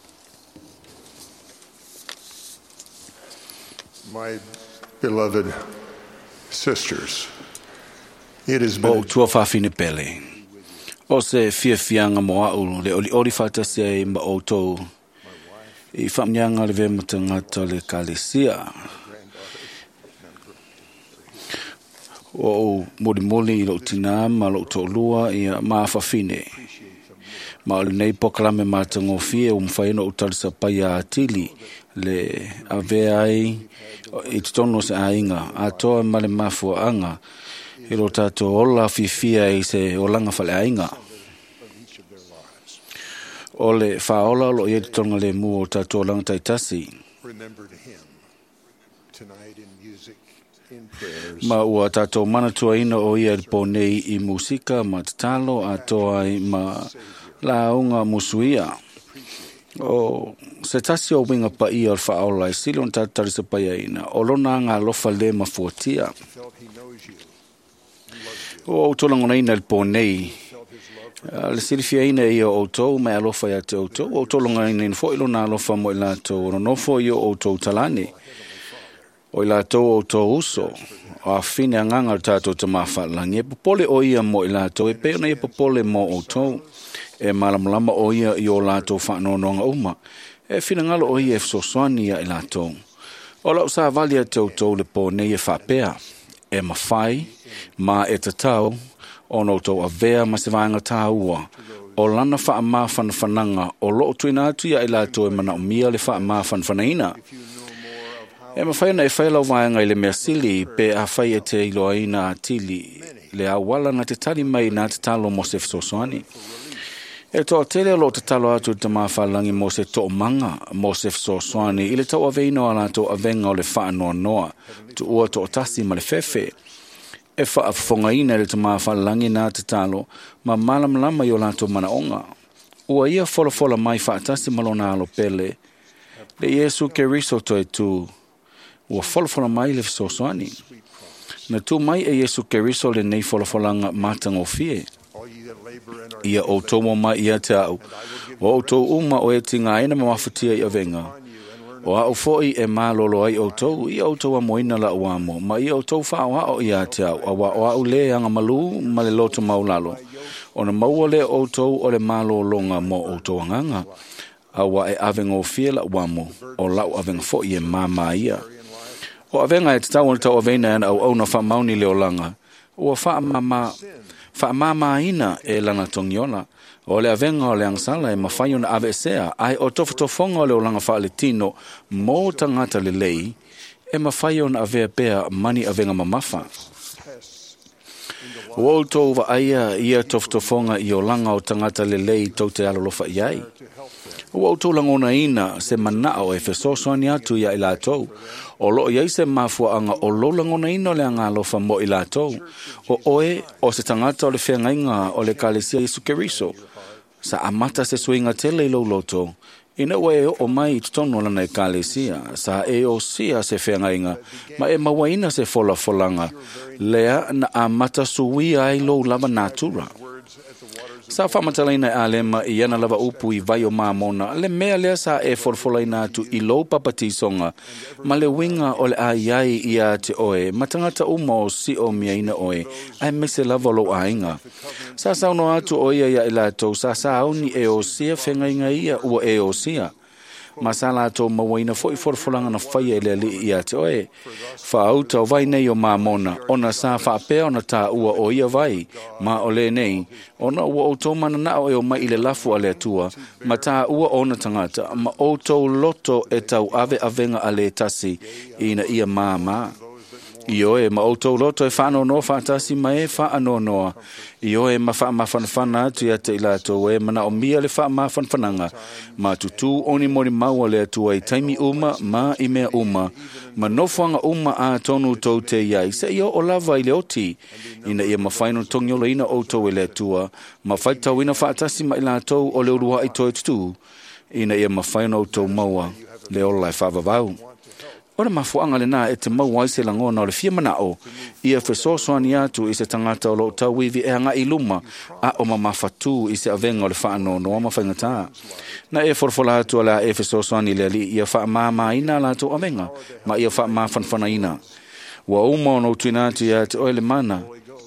My beloved sisters, it has been...
O tua whawhine pele. O se fianga moa ulu, le oli whatasi e ma o tau i whamnianga le vema tangata le kalesia. O mori i lo tina ma lo tau lua i maa whawhine. Ma o le nei pokalame mātango fie mwhaino o talisa pai a atili le avea ai i tutono se ainga a toa ma le mafua anga. I lo tātou ola fifia i se olanga whale ainga. O le whaola lo i e tonga le mua o tātou olanga taitasi. Ma ua tātou manatua ina o ia ponei i musika ma tatalo a toa i ma launga musuia. O se tasi o winga pa ia o whaola i silon tātari sa paia ina. O lona ngā lofa le ma fuatia. O tolangona ina le ponei. Le silifia ina ia o tau mai alofa ia te o tau. O tolangona ina ina fo ilo na alofa mo ila tau. No fo ia o tau talani. O ila tau o tau uso. O a fine anganga o tātou te mawhalangi. E popole o ia mo ila tau. E peona ia popole mo o tau. E malamalama o ia i o lātou whanononga uma. E fine ngalo o ia e fsoswani ia ila tau. O lau sa valia te o tau le ponei e whapea. E mawhai. Ma e te tau, ono tau a vea ma se vaenga tāua. O lana wha ma whanwhananga, o loo tuina atu ia i lātou e mana o mia le wha ma whanwhanaina. E ma whaina e whailau vaenga i le mea sili, pe a whai e te iloa ina atili, le awala na te tali mai na te talo mo se fsosoani. E toa tele lo te talo atu te mawhalangi mo se to manga, mo se fsosoani, i le tau a veino a lātou a venga o le wha noa noa, tu ua to tasi ma le fefe. E whaafongaina le te mawhalangi nā te talo, ma malamlama i o lātou manaonga. Ua ia wholafola mai whaatasi malona alo pele, le Iesu ke riso toi tu, ua wholafola mai le fisosoani. Na tu mai e Iesu ke riso le nei wholafolanga mātango fie. Ia o tomo mai ia te au, o tau uma o e tinga ena mawafutia i avenga. O au foi e malolo ai o tau, i au tau a moina la uamo, ma i au tau whao hao i a te au, o au le anga malu, ma le loto maulalo. O na maua le o tau o le malo longa mo o tau anganga, awa e avenga o fie la uamo, o lau avenga foi e mama ia. O avenga e te tau o le tau aveina ena au na wha mauni leo langa, o wha mama ina e lana tongiola, o le avenga o le angsala e mawhaio na avesea, ai o tofotofonga o le olanga wha le tino, mō tangata le lei, e mawhaio na avea pea mani avenga mamafa. O tau wa aia ia tofotofonga i o langa o tangata le lei tau te alolofa iai. O tau langona ina se manao e fesosoani atu ia i la tau. O lo iai se mafuanga o lo langona ina o le anga alofa mo i la tau. O oe o se tangata o le whengainga o le kalesia Iesu Keriso. Sa amata se suinga tele i lo loto. Ina ue o mai i tutono lana e kalesia. Sa e o sia se whengainga. Ma e mawaina se folanga. Lea na amata suia ai lo lava natura. Sa whamatalaina e alema i ana lava upu i vai o mamona, le mea lea sa e forfolaina atu i lo papatisonga, ma le winga o le aiai i a te oe, ma tangata uma o si o miaina oe, ai mese lava lo ainga. Sa sauno atu o ia ia i lato, sa sauni e o sia whengainga ia ua e o sia. masala to mawaina foi forfolanga na fai ele ia te oe fa auta vai nei o mamona ona sa fa pe ona ta ua o ia vai ma ole nei ona ua o to mana na o mai ile lafu ale tua ma ta ua ona tangata ma o to loto e tau ave avenga ale tasi ina ia mama io e ma auto loto e fano no fantasi ma e fa ano no io e ma fa ma fanfana tu ya te ila to e mana o mia le fa ma fanfananga ma tutu oni mori mau le tu ai taimi uma ma i mea uma ma no fanga uma a tonu to te ia se io o lava i le oti ina ia ma final tongyo le ina auto e le tua ma faita wina fantasi ma ila to o le urua i to tu ina ia ma final to maua le o lai fa vau ora mafuanga le na e te mau ai se langona o le fia manao ia fesosoani atu i se tangata o lo tauivi e hanga i luma a o mamafatu i se avenga o le whaano no mawhaingata. Na e forfola atu ala e fesosoani le li ia wha mama ina la tu avenga ma ia wha mafanfana ina. Wa uma no tuina atu ia te oele mana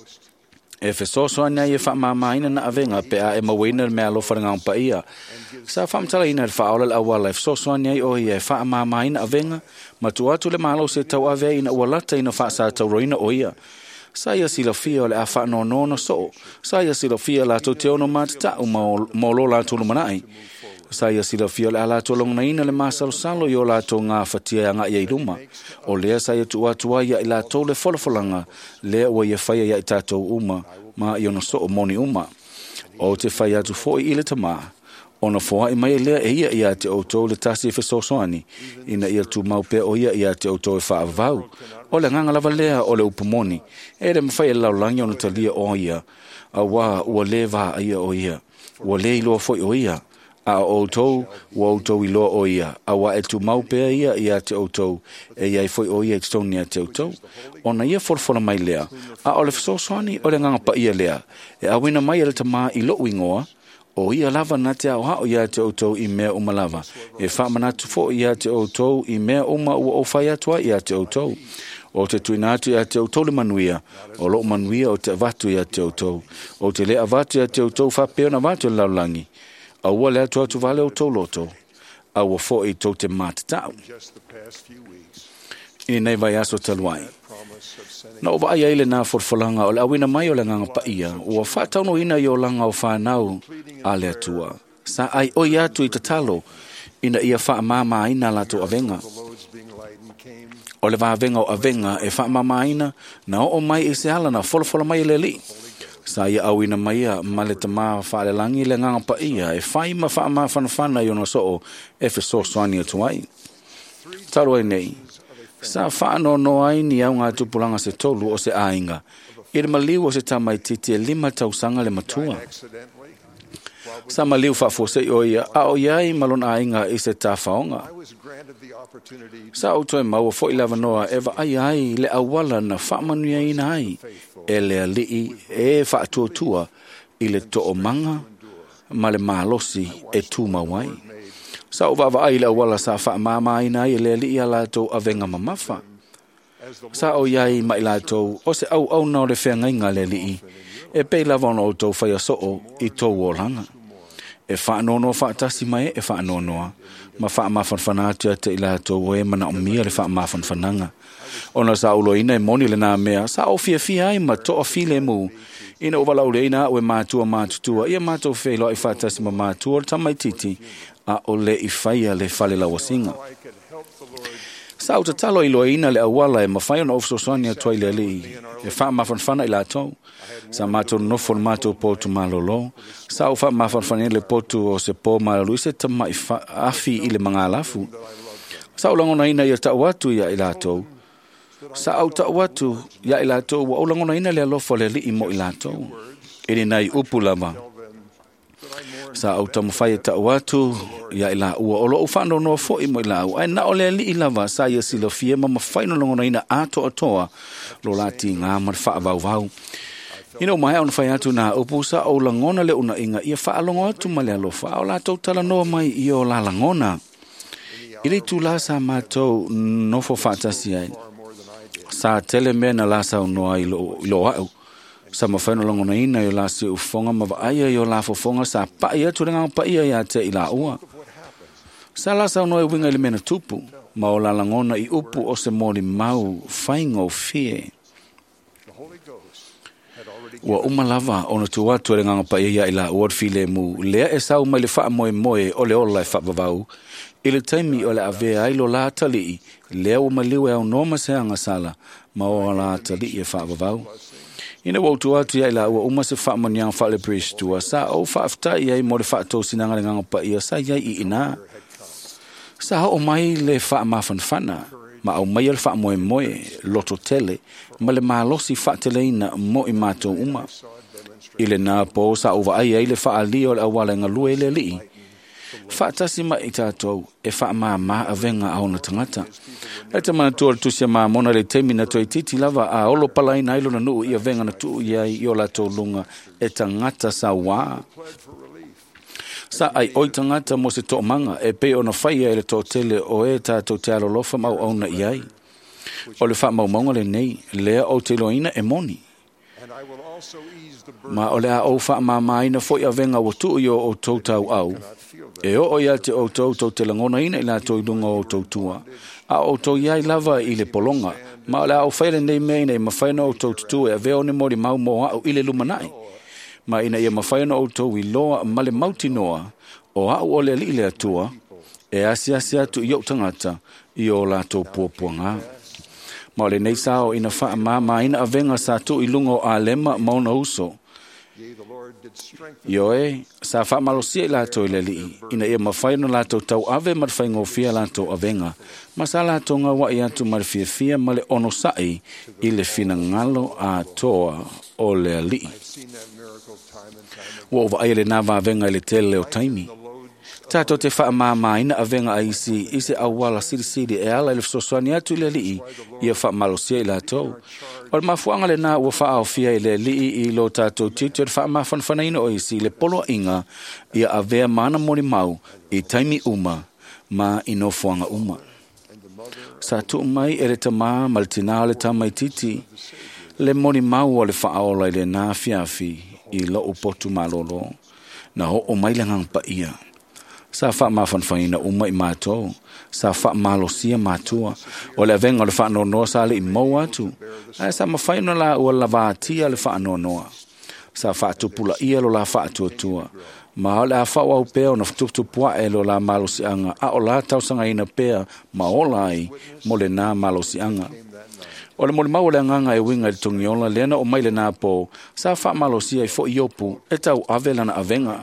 e fesosoani ia wha mama ina na avenga pe a e mawina mea lo wharinga umpa ia. Sa whamtala ina le whaola le awala e fesosoani o ia e wha mama ina avenga ma tu atu le malo se tau ave ina ualata ina wha sa tau roina o ia. Sa ia sila fia o le a wha no no so. Sa ia sila fia la tau te ono matata u maulo la tulu manai. Sa ia sila fia o le a la tau longna ina le masalo salo i o la tau ngā whatia ngā ia i luma. O lea sa ia tu atua ia i la tau le whalafolanga lea ua ia whaia ia i tātou uma ma i ono so o moni uma. O te whaia atu fo i ile tamaa. Ona foa i mai lea e ia te auto le tasi e fesosoani ina ia tu mau pe o ia te auto e whaavau o le nganga lava lea o le upumoni e le mawhai e laulangi ona talia o ia a wā ua le vā ia o ia ua le iloa foi o ia a auto ua auto iloa o ia a wā e tu mau pe ia te auto e ia i foi o ia ekstonia te auto ona ia forfola mai lea a o le fesosoani o le nganga pa ia lea e awina mai e le tamaa i lo ingoa o ia lava na te au hao ia te outou i mea uma lava. E wha manatu fo ia te outou i mea uma ua o whai atua ia te outou. O te tuina atu ia te outou le manuia. O lo manuia o te avatu ia te outou. O te le avatu ia te outou whapeo na vatu le laulangi. A ua le atu atu vale outou loto. A ua fo i tau te mātatau. I nei vai aso taluai. Na o vai ele na forfolanga o le awina mai o le nganga pa ia. Ua whatauno ina i o langa o whanau a le atua. Sa ai o i atu i tatalo ina ia wha mama ina lato avenga. O le avenga o avenga e wha mama ina na o mai i se ala na folfola mai le li. Sa ia awina mai a male tama wha le langi le nganga pa ia e whai ma wha ma whanawhana i ono so e feso soani atu ai. Taro ai nei. Sa whaano no ai ni au ngā tupulanga se tolu o se ainga. I le maliu o se tamai titi e 5 tausanga le matua. Sa maliu whafose o ia a o iai malon ainga i se tāwhaonga. Sa auto e maua fo i lava noa eva ai le awala na whamanuia ina ai. E le alii e whaatuatua i le to o manga ma le malosi e tūmawai. Sa o vava ai le wala sa wha mama ina i le li ala tau avenga mamafa. Sa o iai mai la tau o se au na o le whea ngainga le li e pei lava ono o tau whaia soo i tau o langa. E wha anono wha tasi mai e wha anonoa. Ma wha mawhanwhana atia te ila tau e mana o mia le wha mawhanwhananga. Ona sa ulo ina e moni le nā mea sa o fia ai ma to o file mu. Ina o wala ule ina o e mātua mātutua ia mātou whelo i wha tasi ma mātua o tamai titi. A o le i whaia le whale la wasinga. Sa o talo i loa ina le awala e mawhai ona ofsosani a tuai le li. E wha mawhanwhana i la tau. Sa mātou nofo mātou potu malolo. Sa o wha mawhanwhana le potu o se pō malolo i se tama i afi i le mga alafu. Sa o langona ina i tau atu ia i la tau. Sa au tau atu ia i la tau wa o langona ina le alofo le li i mo i la tau. Iri nai upu lama. Sa au tamu whai ta watu ia ila ua olo o whano no fo i mo ila au. Ai na ole li ilawa sa ia sila fie ma mawhaino longona ina ato atoa lo lati ngā mar wha vau vau. Ina o mai au na whai atu na upu sa o langona le una inga ia wha alongo atu ma le alofa. Au la tau tala noa mai i o la langona. Ili tu la sa mātou nofo whatasi ai. Sa tele mena la sa noa i lo au. Sa mawhaino langona ina i la si ufonga ma aia i o la fofonga sa paia tu renga paia ia te i la ua. Sala sa no e winga le mena tupu, ma o la langona I upu o se moli mau whaingo fie. Wa umalava ona tu watu e nganga pa ia ila uad file mu, lea e sau mai le wha moe moe o le ola e wha bavau, ile taimi o le ave ailo la tali, lea o maliu e au noma se anga sala, ma o la tali e wha bavau. Ina wautu atu ia ila ua uma se wha maniang wha le prestua, sa au wha afta ia I mo le wha tau sinanga le nganga pa ia, sa ia I ina. Sa o mai le wha mawhanwhana, ma au mai le wha moe moe, loto tele, ma le malosi wha teleina mo I mātou uma. Ile nā po sa uwa ai le wha alio le awala ngalue le li. Wha tasi ma I tātou e wha maa avenga au na tangata. E te mana tua tusia maa mona le teimi na toi titi lava a olo palai na ilo na nuu I avenga na tuu iai I o la tau lunga e tangata sa waa. Sa ai oi tangata mo se to manga e pe ona whaia e le tō tele o e tātou te alolofa mau au na iai. O le wha mau maunga le nei, lea o te loina e moni. Ma o le a o wha maina fo I avenga o tuu I o tautau au. E o ia te o tau te langona ina I la tau dunga o tautua. A o tau iai lava I le polonga. Ma o le a o whaile nei meina I mawhaina o tau tutu e a veo ne mori mau moa au I le lumanai. Ma ina ia mawhaina o tau I loa ma le mauti noa o au o le li le atua e asi atu I o tangata I o la tau puapuanga. Ma o le nei sao ina wha ma ina avenga sa tu I lungo a lema mauna uso. Yo sa wha malosia I la tau le li ina ia mawhaina la tau tau ave marwhaingo fia la tau avenga. Ma sa la tau ngā wai atu marwhia fia ma le ono sai I le fina ngalo a toa o le li. Wa ova ai le nā vāvenga I le tele o taimi. Tātou te wha ina avenga a isi awala siri e ala I le fsoswani atu I le li ia wha malosia I la tau. O le mafuanga le nā ua wha au fia I le li I lo tātou tito le wha mawhanwhana ina o isi le polo inga ia avea mana mori mau I taimi uma ma ino fuanga uma. Sa tu mai e le tamā ma le tina le tamai titi le mori mau o le wha aola I le nā fiafi I lo upotu malolo na ho o mai le ngang pa ia. Sa wha mawhanwhaina uma I mātou, sa wha malosia mātua, o le avenga le wha nonoa sa le I mau atu, a sa mawhaina la ua lava atia le wha nonoa, sa wha tupula ia lo la wha atuatua, ma o le a wha wau pea o na tupua e lo la malosianga, a o la tausanga ina pea ma o lai mo le nā malosianga. O le mau le nganga e winga I tongiola lena o mai le nā po, sa wha malosia I fo iopu, e tau avela na avenga.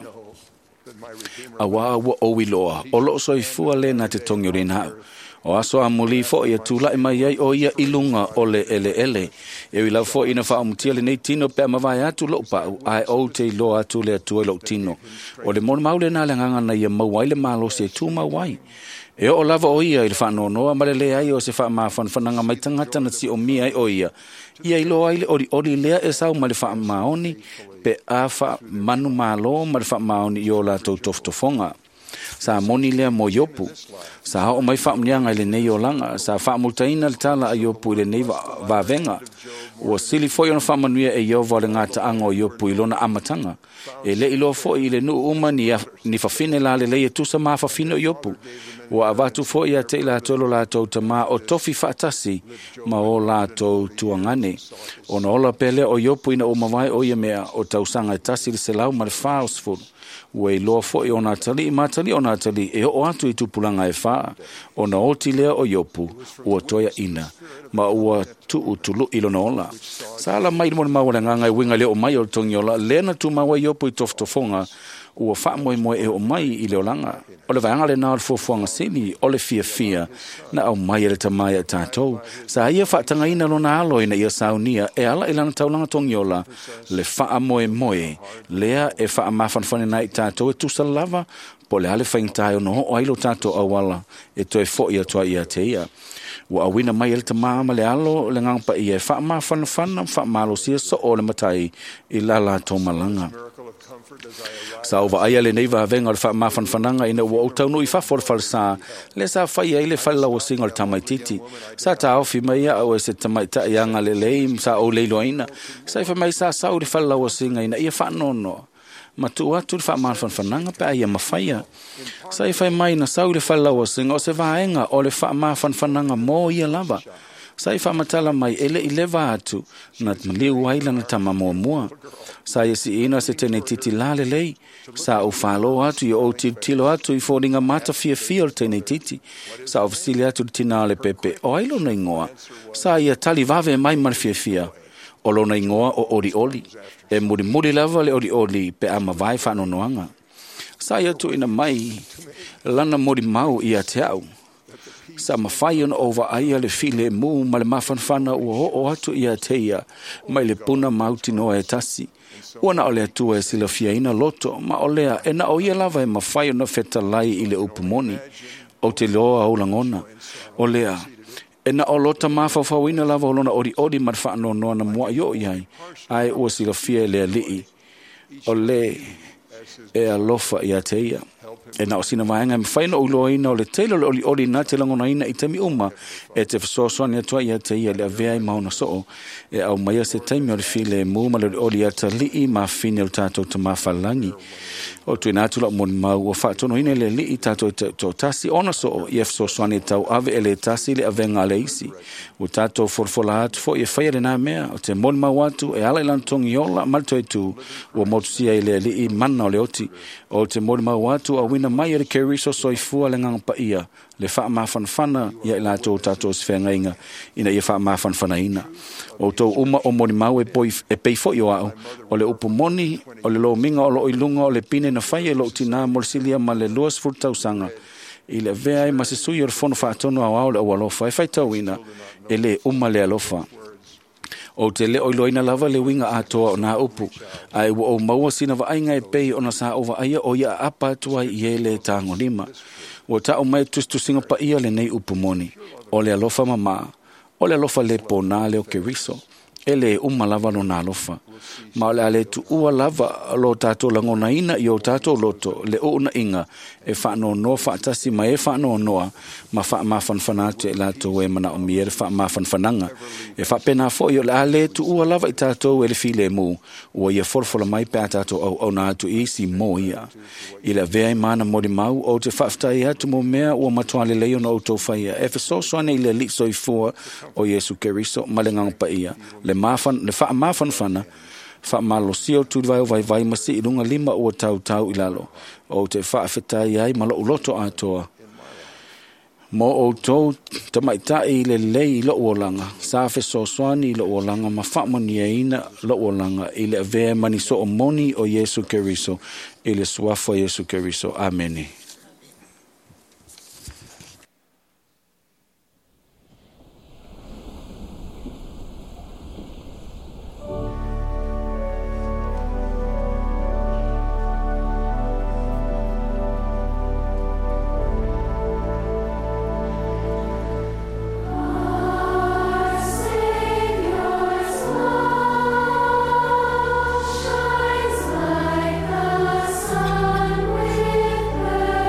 Awa o wiloa, o lo so I fua lena te tongiorina. O aso a muli fo ia tula I mai ai o ia ilunga o le ele. E wila fo ina wha amutia le nei tino pe mawai atu lo pa ai o te ilo atu le atu e lo tino. O le mon maule na le nganga na ia mawai le malo se tu mawai. E o lava o ia I le wha nonoa ma le ai o se wha mawhanwhananga mai tangata na si o mia ai o ia. Ia ilo ai le ori lea e sau ma le wha maoni pe a wha manu malo ma le wha maoni I o la tau toftofonga. Sa moni lea mo yopu. Sa hao mai wha mnianga I le nei o langa. Sa wha multaina le tala a yopu I le nei vavenga. Ua sili foi ona wha manuia e iova le ngata anga o yopu I lona amatanga. E le ilo foi I le nuu uma ni whawhine la le leia tusa maa whawhine o yopu. Ua avatu foi a te la tolo la tau tama o tofi whaatasi ma o la tau tuangane. Ona ola pele o yopu ina o mawai o ia mea o tausanga e tasi le se lau ma le whaosfuru. Ua I loa foi o nā tali I mātali o nā tali e o atu I tupulanga e wha. Ona oti lea o yopu ua toia ina ma ua tuu tulu I lona ola. Sa ala mai mo le mawale nganga I winga leo mai o tongiola lena tu mawa yopu I toftofonga ua wha moe e o mai I leo langa. O le vaanga le nā o le fuafuanga sini o le fia na au mai le tamai a tātou. Sa ia whaatanga ina lona alo ina ia saunia e ala I lana taulanga tongiola le wha moe lea e wha mawhanwhane na I tātou e tusa lava po le ale whaintai o no o ailo tātou awala e toi fo ia toa ia te ia. Ua awina mai ele tamama le alo le ngangpa ia e wha mawhanwhana wha malosia so o le matai I la tō malanga. Sa ova aia le neiva venga o le wha mawhanwhananga ina ua o taunu I whafo le whalesa le sa whai ai le whalawa singa o le tamaititi. Sa ta ofi mai au e se tamaita ianga le leim sa o leilo aina. Sa ifa mai sa sau le whalawa singa ina ia whanono. matu atu le whaamawhanwhananga pe aia mawhaia. Sa i whai mai na sau le whalawa singa o se vaenga o le whaamawhanwhananga mō ia lava. Sa i whaamatala mai ele i lewa atu na liu waila na tama mua. Sa i si ina se tene titi lale lei. Sa u whalo atu i o tilo atu i fōringa mata fia o tene titi. Sa o vasili atu le tina le pepe o ailo na ingoa. Sa i a tali vave mai mar fia. O lona ingoa o oli. E muri lava le oli pe ama vai whanonoanga. Sa i atu ina mai lana muri mau i a te au. Sa mawhai ona ova aia le file mu ma le mawhanwhana ua o atu i a teia mai le puna mauti noa e tasi. Wana o lea tua e sila fiaina loto ma o lea e na o ia lava e mawhai ona feta lai i le upumoni o te loa au langona. O lea e na o lota mawhawhawina lava o lona ori ma le whaano noa na mua yo iai ai ua sila fia lea lii o le e alofa i a teia. E na o sina vaenga me whaina uloina o le teilo le oli na te langona ina i temi uma e te whasosoani atua i a te ia le avea i mauna soo e au maia se taimi o le file mu ma le oli ata lii ma fine o tātou ta mawhalangi o tui nātula o moni mau o whaatono ina le lii tātou to tasi ona soo i e whasosoani tau ave e le tasi le avenga le isi o tātou forfola atu fo i e whaia le nā mea o te moni mau atu e ala ilantongi ola malto e tu o motusia i le lii mana o le oti o te moni mau atu a wina mai e keriso soifua le nganga pa ia le whaamawhanwhana ia i lātou tātou sifengainga ina ia whaamawhanwhana ina. O tau uma o moni mau e peifo i o au o le upumoni o le lo minga o lo ilunga o le pine na whai e lo tina morsilia ma le luas furtausanga i le vea e masisui o le fono whaatono au au le awalofa e whaitau ina e le uma le alofa. O te le oiloina lava le winga atoa o nā upu. Ai o maua sina wa ainga e pei o na sa ova aia o ia apa atua i e le tango lima. O ta o mai tustu singa pa ia le nei upu moni. O le alofa mama. O le alofa le pona le o keriso. E le uma lava no nā alofa. Ma o le ale tu ua lava lo tato langona ina i o tato loto le o una inga e whaano noa whaatasi ma e whaano noa ma whanwhanatu e lato e mana o miere whanwhananga. E whapena fo i o le ale tu ua lava i tato e le file mu ua ia forfola mai pe a tato au na atu isi mo ia. I le vea i mana mori mau o te whaftai atu mo mea ua matuale leo na o tau whaia. E whasosoane i le liso i fua o Yesu Keriso ma le ngang pa ia. Le whaamawhanwhana whaamalo sio tu vai masi i runga lima ua tau i lalo. O te whaafetai ai malo uloto atoa. Mo o tau tamaitai le lei lo uolanga. Sa whesosoani lo uolanga ma whaamani e ina lo uolanga i le avea mani so o moni o Yesu Keriso. I le suafo Yesu Keriso. Ameni.
Shines like the sun with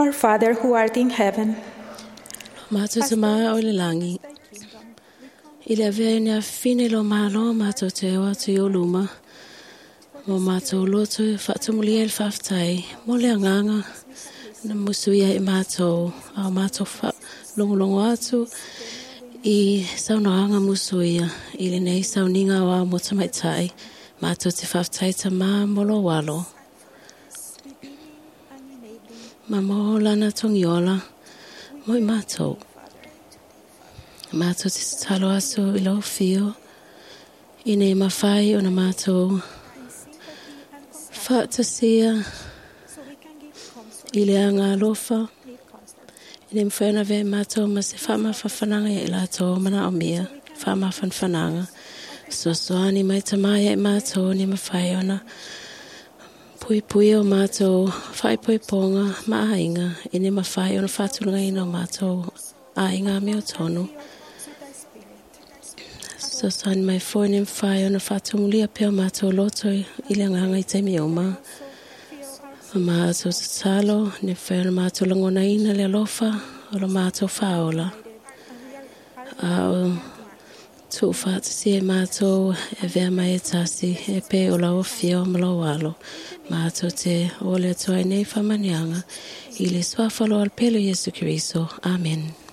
Our Father who art in heaven.
Mātou te maa o le langi. I le avea ni a fine lo malo mātou te ewa tu i o luma. Mo mātou loto e whaatumulia il whaftai. Mo le anganga na musuia i mātou. A mātou longolongo atu i saunoanga musuia. I le nei sauninga wa mo tamaitai. Mātou te whaftai ta maa molo walo. Ma mo lana tongiola. Moi mātou. Mātou te talo aso i lau fio. I nei mawhai o na mātou. Whaatasia. I lea ngā lofa. I nei mwhena ve mātou ma se whama whawhananga e lato mana o mia. Whama whanwhananga. So soani mai tamaya e mātou ni mawhai ona. Pui pui o mātou, whai pui ponga, maa inga, I ne mawhai o na whātulunga ina o mātou, a inga me o tonu. So sani mai fwoi ne mwhai o na whātumulia pia o mātou loto I le nganga I te mioma. Ma mātou te talo, ne whai o na mātou langona ina le alofa, o na mātou whaola. Tu whaatasi e mātou e vea mai e tasi e pe o lau fio malo walo. Mātou te o le toa nei whamanianga I le swafalo al pelo Jesu Kiriso. Amen.